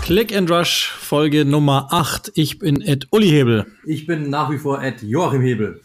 Click and Rush, Folge Nummer 8. Ich bin Uli Hebel. Ich bin nach wie vor Joachim Hebel.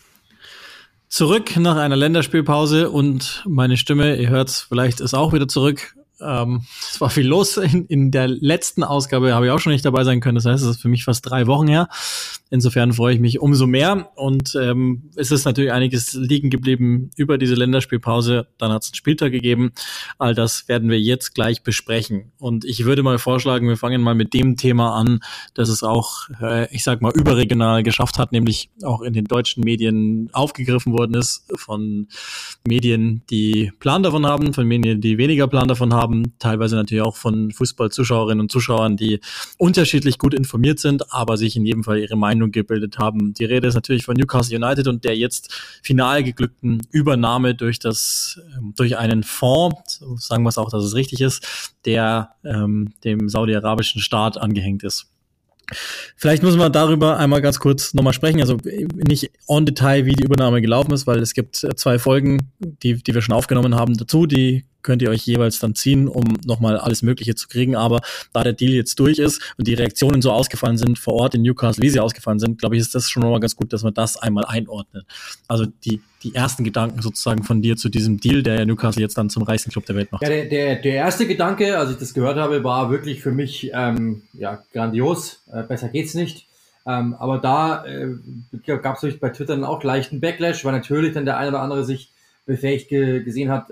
Zurück nach einer Länderspielpause und meine Stimme, ihr hört's, vielleicht ist auch wieder zurück. Es war viel los. In der letzten Ausgabe habe ich auch schon nicht dabei sein können. Das heißt, es ist für mich fast 3 Wochen her. Insofern freue ich mich umso mehr. Und es ist natürlich einiges liegen geblieben über diese Länderspielpause. Dann hat es einen Spieltag gegeben. All das werden wir jetzt gleich besprechen. Und ich würde mal vorschlagen, wir fangen mal mit dem Thema an, das es auch, ich sag mal, überregional geschafft hat, nämlich auch in den deutschen Medien aufgegriffen worden ist, von Medien, die Plan davon haben, von Medien, die weniger Plan davon haben, teilweise natürlich auch von Fußballzuschauerinnen und Zuschauern, die unterschiedlich gut informiert sind, aber sich in jedem Fall ihre Meinung gebildet haben. Die Rede ist natürlich von Newcastle United und der jetzt final geglückten Übernahme durch einen Fonds, so sagen wir es auch, dass es richtig ist, der dem saudi-arabischen Staat angehängt ist. Vielleicht müssen wir darüber einmal ganz kurz nochmal sprechen, also nicht en Detail, wie die Übernahme gelaufen ist, weil es gibt 2 Folgen, die wir schon aufgenommen haben dazu, die könnt ihr euch jeweils dann ziehen, um nochmal alles Mögliche zu kriegen, aber da der Deal jetzt durch ist und die Reaktionen so ausgefallen sind vor Ort in Newcastle, wie sie ausgefallen sind, glaube ich, ist das schon nochmal ganz gut, dass man das einmal einordnet. Also die ersten Gedanken sozusagen von dir zu diesem Deal, der ja Newcastle jetzt dann zum reichsten Club der Welt macht. Ja, der erste Gedanke, als ich das gehört habe, war wirklich für mich grandios. Besser geht's nicht. Aber da gab es bei Twitter dann auch leichten Backlash, weil natürlich dann der eine oder andere sich befähigt gesehen hat,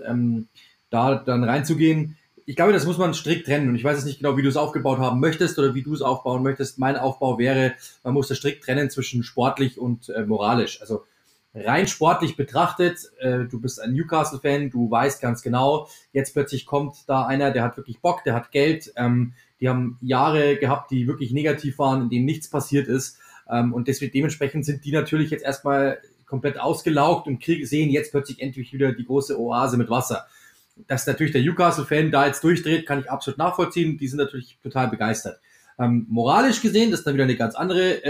da dann reinzugehen. Ich glaube, das muss man strikt trennen. Und ich weiß jetzt nicht genau, wie du es aufgebaut haben möchtest oder wie du es aufbauen möchtest. Mein Aufbau wäre, man muss das strikt trennen zwischen sportlich und moralisch. Also rein sportlich betrachtet, du bist ein Newcastle-Fan, du weißt ganz genau, jetzt plötzlich kommt da einer, der hat wirklich Bock, der hat Geld. Die haben Jahre gehabt, die wirklich negativ waren, in denen nichts passiert ist. Und dementsprechend sind die natürlich jetzt erstmal komplett ausgelaugt und sehen jetzt plötzlich endlich wieder die große Oase mit Wasser. Dass natürlich der Newcastle-Fan da jetzt durchdreht, kann ich absolut nachvollziehen. Die sind natürlich total begeistert. Moralisch gesehen, das ist dann wieder eine ganz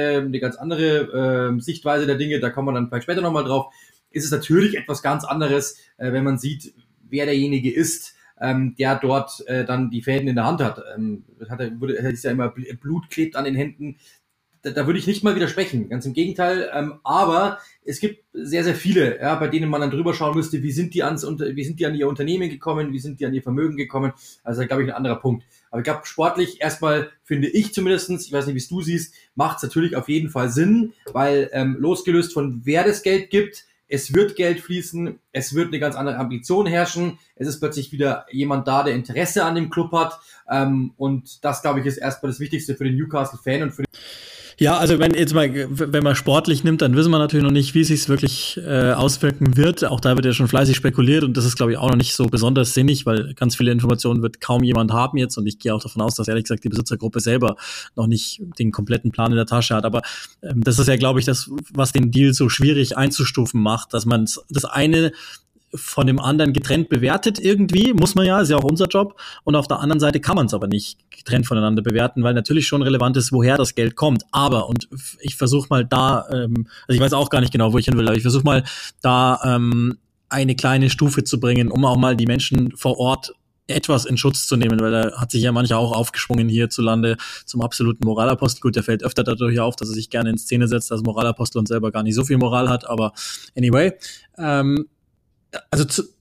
andere Sichtweise der Dinge, da kommen wir dann vielleicht später nochmal drauf, ist es natürlich etwas ganz anderes, wenn man sieht, wer derjenige ist, der dort dann die Fäden in der Hand hat. Ist ja immer Blut klebt an den Händen. Da würde ich nicht mal widersprechen, ganz im Gegenteil. Aber es gibt sehr, sehr viele, bei denen man dann drüber schauen müsste, wie sind die an ihr Unternehmen gekommen, wie sind die an ihr Vermögen gekommen. Also da glaube ich ein anderer Punkt. Aber ich glaube, sportlich erstmal finde ich zumindestens, ich weiß nicht, wie es du siehst, macht es natürlich auf jeden Fall Sinn, weil losgelöst von wer das Geld gibt, es wird Geld fließen, es wird eine ganz andere Ambition herrschen, es ist plötzlich wieder jemand da, der Interesse an dem Club hat. Und das, glaube ich, ist erstmal das Wichtigste für den Newcastle-Fan und für den. Ja, also wenn man sportlich nimmt, dann wissen wir natürlich noch nicht, wie es sich wirklich auswirken wird. Auch da wird ja schon fleißig spekuliert und das ist, glaube ich, auch noch nicht so besonders sinnig, weil ganz viele Informationen wird kaum jemand haben jetzt und ich gehe auch davon aus, dass ehrlich gesagt die Besitzergruppe selber noch nicht den kompletten Plan in der Tasche hat. Aber das ist ja, glaube ich, das, was den Deal so schwierig einzustufen macht, dass man das eine von dem anderen getrennt bewertet irgendwie, muss man ja, ist ja auch unser Job. Und auf der anderen Seite kann man es aber nicht getrennt voneinander bewerten, weil natürlich schon relevant ist, woher das Geld kommt. Aber, und ich versuche mal da, also ich weiß auch gar nicht genau, wo ich hin will, aber ich versuche mal da eine kleine Stufe zu bringen, um auch mal die Menschen vor Ort etwas in Schutz zu nehmen, weil da hat sich ja mancher auch aufgeschwungen hierzulande zum absoluten Moralapostel. Gut, der fällt öfter dadurch auf, dass er sich gerne in Szene setzt als Moralapostel und selber gar nicht so viel Moral hat, aber anyway, also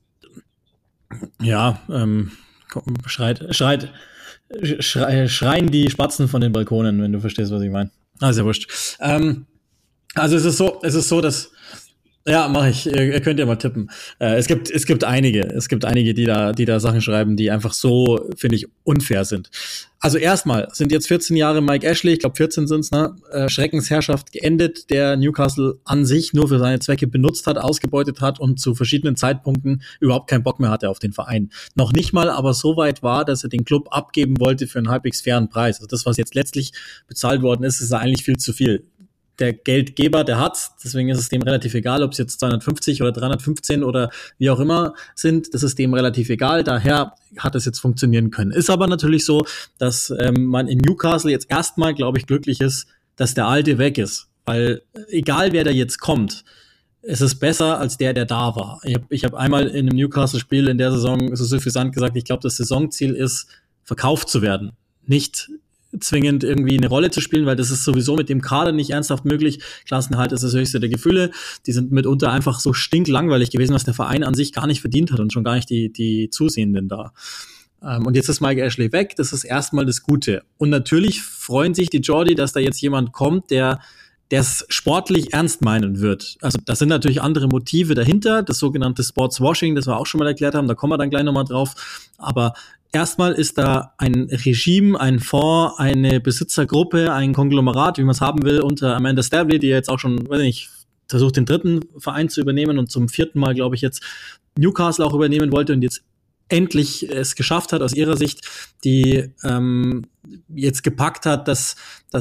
schreien die Spatzen von den Balkonen, wenn du verstehst, was ich meine. Ist ja wurscht. Also es ist so, dass ja, mache ich. Ihr könnt ja mal tippen. Es gibt einige, die da Sachen schreiben, die einfach so, finde ich, unfair sind. Also erstmal sind jetzt 14 Jahre Mike Ashley, ich glaube 14 sind's, Schreckensherrschaft geendet, der Newcastle an sich nur für seine Zwecke benutzt hat, ausgebeutet hat und zu verschiedenen Zeitpunkten überhaupt keinen Bock mehr hatte auf den Verein. Noch nicht mal aber so weit war, dass er den Club abgeben wollte für einen halbwegs fairen Preis. Also das, was jetzt letztlich bezahlt worden ist, ist eigentlich viel zu viel. Der Geldgeber, der hat's, deswegen ist es dem relativ egal, ob es jetzt 250 oder 315 oder wie auch immer sind, das ist dem relativ egal, daher hat es jetzt funktionieren können. Ist aber natürlich so, dass man in Newcastle jetzt erstmal, glaube ich, glücklich ist, dass der Alte weg ist, weil egal wer da jetzt kommt, es ist besser als der da war. Ich hab einmal in einem Newcastle-Spiel in der Saison so suffisant gesagt, ich glaube, das Saisonziel ist, verkauft zu werden, nicht zwingend irgendwie eine Rolle zu spielen, weil das ist sowieso mit dem Kader nicht ernsthaft möglich. Klassenerhalt ist das höchste der Gefühle. Die sind mitunter einfach so stinklangweilig gewesen, was der Verein an sich gar nicht verdient hat und schon gar nicht die Zusehenden da. Und jetzt ist Mike Ashley weg, das ist erstmal das Gute. Und natürlich freuen sich die Geordie, dass da jetzt jemand kommt, der es sportlich ernst meinen wird. Also da sind natürlich andere Motive dahinter, das sogenannte Sportswashing, das wir auch schon mal erklärt haben, da kommen wir dann gleich nochmal drauf. Aber erstmal ist da ein Regime, ein Fonds, eine Besitzergruppe, ein Konglomerat, wie man es haben will, unter Amanda Staveley, die jetzt auch schon, weiß nicht, versucht den 3. Verein zu übernehmen und zum 4. Mal, glaube ich, jetzt Newcastle auch übernehmen wollte und jetzt endlich es geschafft hat, aus ihrer Sicht, die jetzt gepackt hat, dass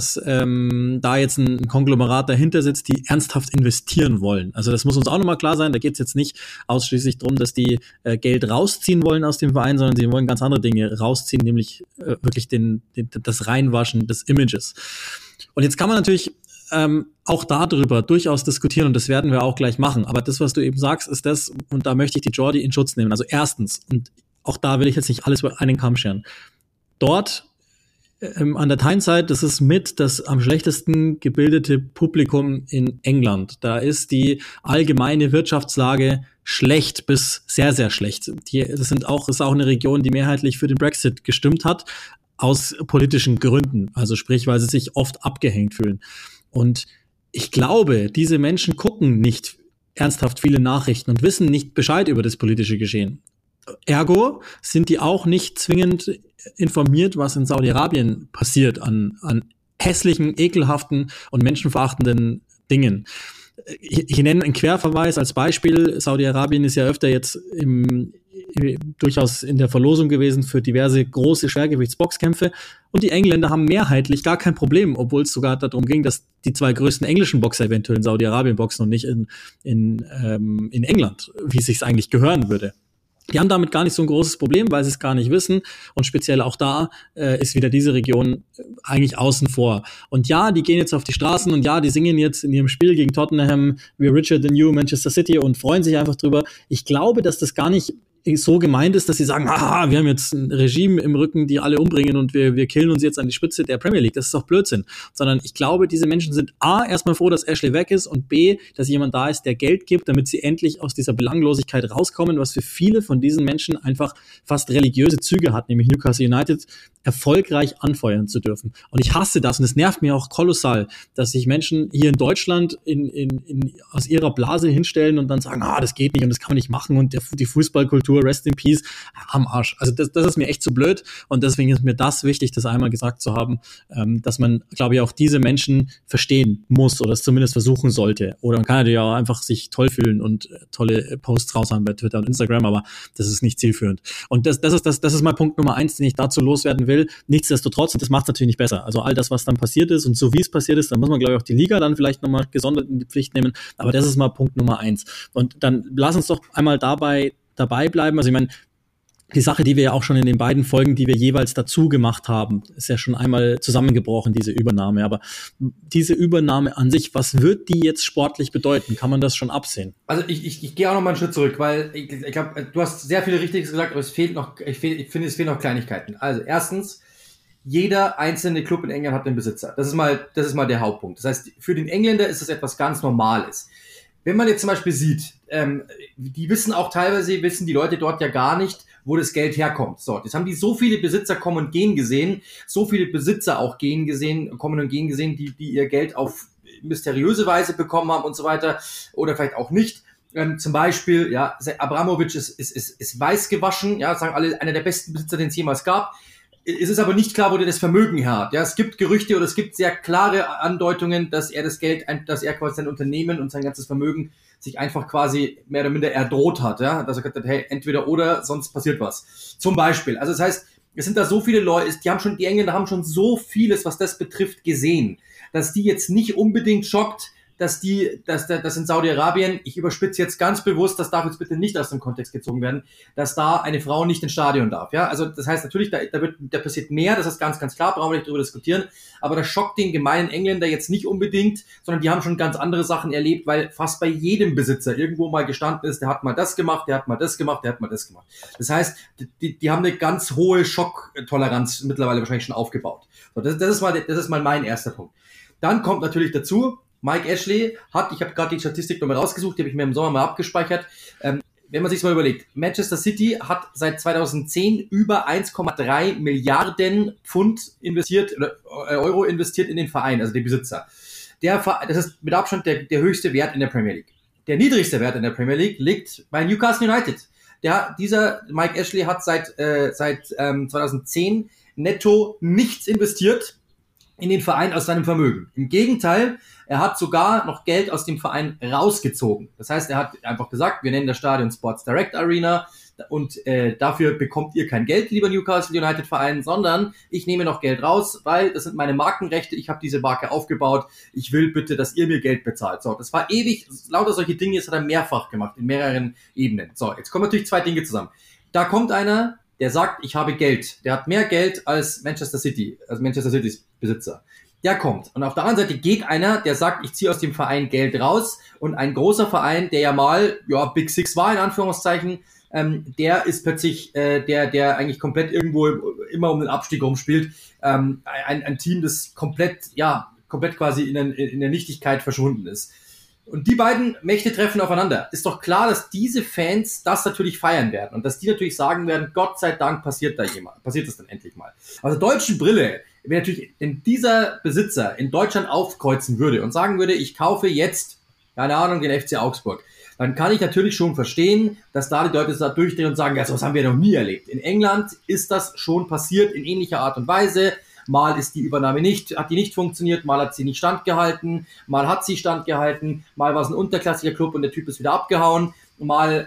da jetzt ein Konglomerat dahinter sitzt, die ernsthaft investieren wollen. Also das muss uns auch nochmal klar sein, da geht es jetzt nicht ausschließlich darum, dass die Geld rausziehen wollen aus dem Verein, sondern sie wollen ganz andere Dinge rausziehen, nämlich wirklich das Reinwaschen des Images. Und jetzt kann man natürlich auch darüber durchaus diskutieren und das werden wir auch gleich machen. Aber das, was du eben sagst, ist das, und da möchte ich die Geordie in Schutz nehmen. Also erstens, und auch da will ich jetzt nicht alles über einen Kamm scheren, dort an der Tyneside, das ist mit das am schlechtesten gebildete Publikum in England. Da ist die allgemeine Wirtschaftslage schlecht bis sehr, sehr schlecht. Das ist auch eine Region, die mehrheitlich für den Brexit gestimmt hat, aus politischen Gründen. Also sprich, weil sie sich oft abgehängt fühlen. Und ich glaube, diese Menschen gucken nicht ernsthaft viele Nachrichten und wissen nicht Bescheid über das politische Geschehen. Ergo sind die auch nicht zwingend informiert, was in Saudi-Arabien passiert an hässlichen, ekelhaften und menschenverachtenden Dingen. Ich nenne einen Querverweis als Beispiel. Saudi-Arabien ist ja öfter jetzt durchaus in der Verlosung gewesen für diverse große Schwergewichtsboxkämpfe. Und die Engländer haben mehrheitlich gar kein Problem, obwohl es sogar darum ging, dass die 2 größten englischen Boxer eventuell in Saudi-Arabien boxen und nicht in England, wie es sich eigentlich gehören würde. Die haben damit gar nicht so ein großes Problem, weil sie es gar nicht wissen. Und speziell auch da ist wieder diese Region eigentlich außen vor. Und ja, die gehen jetzt auf die Straßen und ja, die singen jetzt in ihrem Spiel gegen Tottenham We're richer than you, Manchester City und freuen sich einfach drüber. Ich glaube, dass das gar nicht so gemeint ist, dass sie sagen, haha, wir haben jetzt ein Regime im Rücken, die alle umbringen und wir killen uns jetzt an die Spitze der Premier League. Das ist doch Blödsinn. Sondern ich glaube, diese Menschen sind A, erstmal froh, dass Ashley weg ist und B, dass jemand da ist, der Geld gibt, damit sie endlich aus dieser Belanglosigkeit rauskommen, was für viele von diesen Menschen einfach fast religiöse Züge hat, nämlich Newcastle United erfolgreich anfeuern zu dürfen. Und ich hasse das und es nervt mir auch kolossal, dass sich Menschen hier in Deutschland aus ihrer Blase hinstellen und dann sagen, das geht nicht und das kann man nicht machen und die Fußballkultur, Rest in Peace, am Arsch. Also das ist mir echt zu blöd und deswegen ist mir das wichtig, das einmal gesagt zu haben, dass man, glaube ich, auch diese Menschen verstehen muss oder es zumindest versuchen sollte. Oder man kann natürlich auch einfach sich toll fühlen und tolle Posts raushauen bei Twitter und Instagram, aber das ist nicht zielführend. Und das ist mal Punkt Nummer 1, den ich dazu loswerden will. Nichtsdestotrotz, und das macht es natürlich nicht besser. Also all das, was dann passiert ist und so wie es passiert ist, dann muss man, glaube ich, auch die Liga dann vielleicht nochmal gesondert in die Pflicht nehmen. Aber das ist mal Punkt Nummer 1. Und dann lass uns doch einmal dabei bleiben. Also ich meine, die Sache, die wir ja auch schon in den beiden Folgen, die wir jeweils dazu gemacht haben, ist ja schon einmal zusammengebrochen, diese Übernahme. Aber diese Übernahme an sich, was wird die jetzt sportlich bedeuten? Kann man das schon absehen? Also ich gehe auch noch mal einen Schritt zurück, weil ich glaube, du hast sehr viele Richtiges gesagt, aber ich finde, es fehlen noch Kleinigkeiten. Also erstens, jeder einzelne Club in England hat einen Besitzer. Das ist mal der Hauptpunkt. Das heißt, für den Engländer ist das etwas ganz Normales. Wenn man jetzt zum Beispiel sieht, die wissen die Leute dort ja gar nicht, wo das Geld herkommt. So, jetzt haben die so viele Besitzer kommen und gehen gesehen, so viele Besitzer auch kommen und gehen gesehen, die ihr Geld auf mysteriöse Weise bekommen haben und so weiter oder vielleicht auch nicht. Zum Beispiel, ja, Abramovich ist weiß gewaschen, ja, sagen alle, einer der besten Besitzer, den es jemals gab. Es ist aber nicht klar, wo der das Vermögen her hat. Ja, es gibt Gerüchte oder es gibt sehr klare Andeutungen, dass er dass er quasi sein Unternehmen und sein ganzes Vermögen sich einfach quasi mehr oder minder erdroht hat. Ja, dass er gesagt hat, hey, entweder oder, sonst passiert was. Zum Beispiel. Also das heißt, es sind da so viele Leute, die Engländer haben schon so vieles, was das betrifft, gesehen, dass die jetzt nicht unbedingt schockt, dass das in Saudi-Arabien, ich überspitze jetzt ganz bewusst, das darf jetzt bitte nicht aus dem Kontext gezogen werden, dass da eine Frau nicht ins Stadion darf. Ja, also das heißt natürlich, da passiert mehr, das ist ganz, ganz klar, brauchen wir nicht drüber diskutieren, aber das schockt den gemeinen Engländer jetzt nicht unbedingt, sondern die haben schon ganz andere Sachen erlebt, weil fast bei jedem Besitzer irgendwo mal gestanden ist, der hat mal das gemacht, der hat mal das gemacht, der hat mal das gemacht. Das heißt, die haben eine ganz hohe Schocktoleranz mittlerweile wahrscheinlich schon aufgebaut. So, das ist mal mein erster Punkt. Dann kommt natürlich dazu, Mike Ashley ich habe gerade die Statistik nochmal rausgesucht, die habe ich mir im Sommer mal abgespeichert. Wenn man sich mal überlegt, Manchester City hat seit 2010 über 1,3 Milliarden Pfund investiert, oder Euro investiert in den Verein, also den Besitzer. Das ist mit Abstand der höchste Wert in der Premier League. Der niedrigste Wert in der Premier League liegt bei Newcastle United. Dieser Mike Ashley hat seit 2010 netto nichts investiert in den Verein aus seinem Vermögen. Im Gegenteil, er hat sogar noch Geld aus dem Verein rausgezogen. Das heißt, er hat einfach gesagt, wir nennen das Stadion Sports Direct Arena und dafür bekommt ihr kein Geld, lieber Newcastle United Verein, sondern ich nehme noch Geld raus, weil das sind meine Markenrechte, ich habe diese Marke aufgebaut, ich will bitte, dass ihr mir Geld bezahlt. So, das war ewig, lauter solche Dinge, das hat er mehrfach gemacht, in mehreren Ebenen. So, jetzt kommen natürlich zwei Dinge zusammen. Da kommt einer, der sagt, ich habe Geld. Der hat mehr Geld als Manchester Citys Besitzer. Der kommt. Und auf der anderen Seite geht einer, der sagt, ich ziehe aus dem Verein Geld raus. Und ein großer Verein, der ja mal, Big Six war, in Anführungszeichen, der ist plötzlich, der eigentlich komplett irgendwo immer um den Abstieg rumspielt. Ein Team, das komplett quasi in der Nichtigkeit verschwunden ist. Und die beiden Mächte treffen aufeinander. Ist doch klar, dass diese Fans das natürlich feiern werden und dass die natürlich sagen werden, Gott sei Dank passiert das dann endlich mal. Also deutschen Brille, wenn natürlich dieser Besitzer in Deutschland aufkreuzen würde und sagen würde, ich kaufe jetzt, keine Ahnung, den FC Augsburg, dann kann ich natürlich schon verstehen, dass da die Leute da durchdrehen und sagen, ja, sowas haben wir noch nie erlebt. In England ist das schon passiert in ähnlicher Art und Weise. Mal ist die Übernahme hat die nicht funktioniert, mal hat sie nicht standgehalten, mal hat sie standgehalten, mal war es ein unterklassiger Club und der Typ ist wieder abgehauen, mal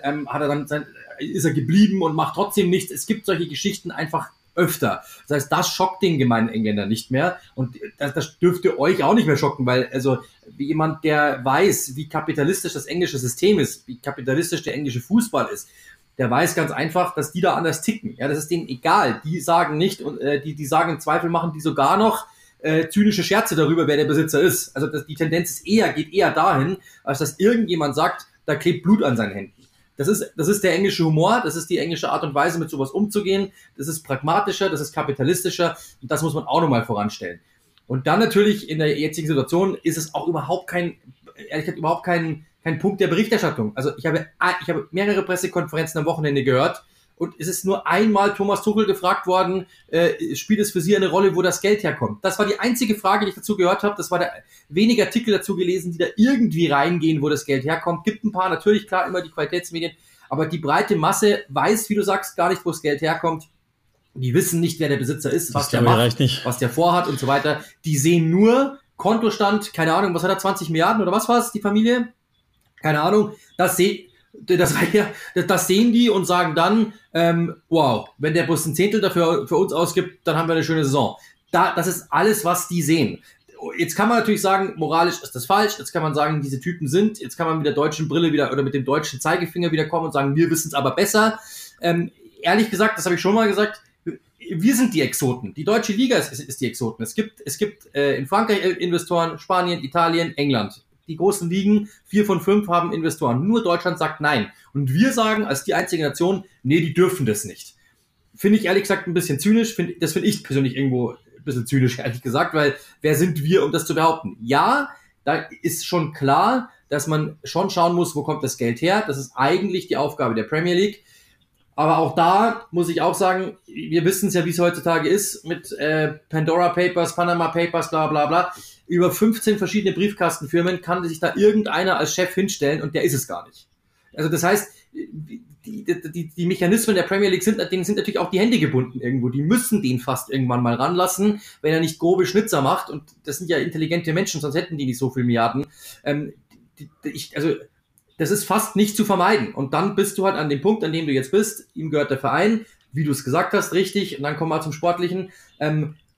ist er geblieben und macht trotzdem nichts. Es gibt solche Geschichten einfach öfter. Das heißt, das schockt den gemeinen Engländer nicht mehr und das dürfte euch auch nicht mehr schocken, weil also wie jemand, der weiß, wie kapitalistisch das englische System ist, wie kapitalistisch der englische Fußball ist, der weiß ganz einfach, dass die da anders ticken. Ja, das ist denen egal. Die sagen nicht, und die sagen im Zweifel, machen die sogar noch zynische Scherze darüber, wer der Besitzer ist. Also die Tendenz geht eher dahin, als dass irgendjemand sagt, da klebt Blut an seinen Händen. Das ist der englische Humor, das ist die englische Art und Weise, mit sowas umzugehen. Das ist pragmatischer, das ist kapitalistischer und das muss man auch nochmal voranstellen. Und dann natürlich in der jetzigen Situation ist es auch überhaupt kein Punkt der Berichterstattung. Also ich habe mehrere Pressekonferenzen am Wochenende gehört und es ist nur einmal Thomas Tuchel gefragt worden, spielt es für Sie eine Rolle, wo das Geld herkommt? Das war die einzige Frage, die ich dazu gehört habe. Das war wenige Artikel dazu gelesen, die da irgendwie reingehen, wo das Geld herkommt. Gibt ein paar, natürlich, klar, immer die Qualitätsmedien, aber die breite Masse weiß, wie du sagst, gar nicht, wo das Geld herkommt. Die wissen nicht, wer der Besitzer ist, was der macht, was der vorhat und so weiter. Die sehen nur Kontostand, keine Ahnung, was hat er, 20 Milliarden oder was war es, die Familie? Keine Ahnung, das sehen die und sagen dann, wow, wenn der Bus ein Zehntel dafür für uns ausgibt, dann haben wir eine schöne Saison. Das ist alles, was die sehen. Jetzt kann man natürlich sagen, moralisch ist das falsch, jetzt kann man sagen, diese Typen jetzt kann man mit der deutschen Brille wieder oder mit dem deutschen Zeigefinger wieder kommen und sagen, wir wissen es aber besser. Ehrlich gesagt, das habe ich schon mal gesagt, wir sind die Exoten. Die deutsche Liga ist die Exoten. Es gibt in Frankreich Investoren, Spanien, Italien, England. Die großen Ligen, 4 von 5 haben Investoren. Nur Deutschland sagt nein. Und wir sagen als die einzige Nation, nee, die dürfen das nicht. Finde ich ehrlich gesagt ein bisschen zynisch. Das finde ich persönlich irgendwo ein bisschen zynisch, ehrlich gesagt, weil wer sind wir, um das zu behaupten? Ja, da ist schon klar, dass man schon schauen muss, wo kommt das Geld her. Das ist eigentlich die Aufgabe der Premier League. Aber auch da muss ich auch sagen, wir wissen es ja, wie es heutzutage ist, mit Pandora Papers, Panama Papers, bla bla bla. Über 15 verschiedene Briefkastenfirmen kann sich da irgendeiner als Chef hinstellen und der ist es gar nicht. Also das heißt, die Mechanismen der Premier League denen sind natürlich auch die Hände gebunden irgendwo. Die müssen den fast irgendwann mal ranlassen, wenn er nicht grobe Schnitzer macht. Und das sind ja intelligente Menschen, sonst hätten die nicht so viel Milliarden. Das ist fast nicht zu vermeiden. Und dann bist du halt an dem Punkt, an dem du jetzt bist. Ihm gehört der Verein, wie du es gesagt hast, richtig. Und dann kommen wir zum Sportlichen.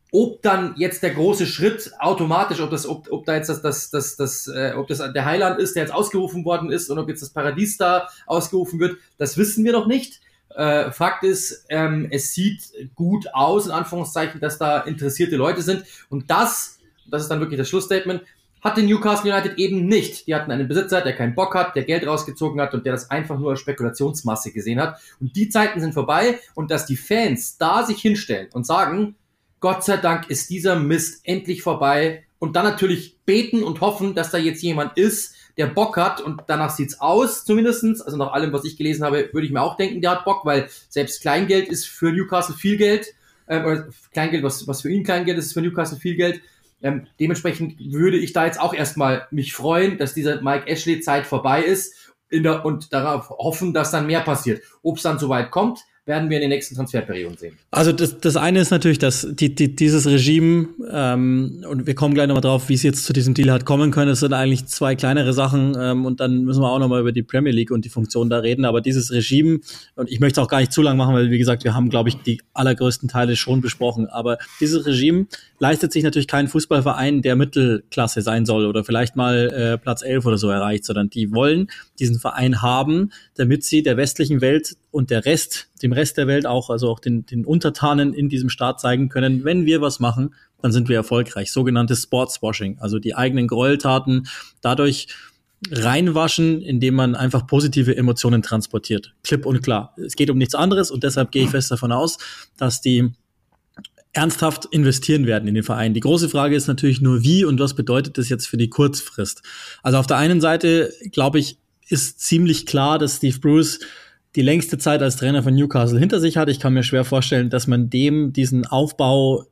Ob dann jetzt der große Schritt automatisch, ob da jetzt ob das der Heiland ist, der jetzt ausgerufen worden ist, und ob jetzt das Paradies da ausgerufen wird, das wissen wir noch nicht. Fakt ist, es sieht gut aus, in Anführungszeichen, dass da interessierte Leute sind. Und das ist dann wirklich das Schlussstatement, hatte Newcastle United eben nicht. Die hatten einen Besitzer, der keinen Bock hat, der Geld rausgezogen hat und der das einfach nur als Spekulationsmasse gesehen hat. Und die Zeiten sind vorbei, und dass die Fans da sich hinstellen und sagen, Gott sei Dank ist dieser Mist endlich vorbei, und dann natürlich beten und hoffen, dass da jetzt jemand ist, der Bock hat, und danach sieht's aus zumindestens, also nach allem, was ich gelesen habe, würde ich mir auch denken, der hat Bock, weil selbst Kleingeld ist für Newcastle viel Geld, oder Kleingeld, was für ihn Kleingeld ist für Newcastle viel Geld. Dementsprechend würde ich da jetzt auch erstmal mich freuen, dass diese Mike Ashley-Zeit vorbei ist, und darauf hoffen, dass dann mehr passiert. Ob es dann soweit kommt, werden wir in den nächsten Transferperioden sehen. Also das eine ist natürlich, dass dieses Regime, und wir kommen gleich nochmal drauf, wie es jetzt zu diesem Deal hat kommen können. Es sind eigentlich zwei kleinere Sachen, und dann müssen wir auch nochmal über die Premier League und die Funktion da reden. Aber dieses Regime, und ich möchte es auch gar nicht zu lang machen, weil, wie gesagt, wir haben, glaube ich, die allergrößten Teile schon besprochen. Aber dieses Regime leistet sich natürlich keinen Fußballverein, der Mittelklasse sein soll oder vielleicht mal Platz 11 oder so erreicht, sondern die wollen diesen Verein haben, damit sie der westlichen Welt und dem Rest der Welt auch, also auch den Untertanen in diesem Staat zeigen können, wenn wir was machen, dann sind wir erfolgreich. Sogenanntes Sportswashing, also die eigenen Gräueltaten dadurch reinwaschen, indem man einfach positive Emotionen transportiert. Klipp und klar. Es geht um nichts anderes, und deshalb gehe ich fest davon aus, dass die ernsthaft investieren werden in den Verein. Die große Frage ist natürlich nur, wie und was bedeutet das jetzt für die Kurzfrist? Also auf der einen Seite, glaube ich, ist ziemlich klar, dass Steve Bruce die längste Zeit als Trainer von Newcastle hinter sich hat. Ich kann mir schwer vorstellen, dass man diesen Aufbau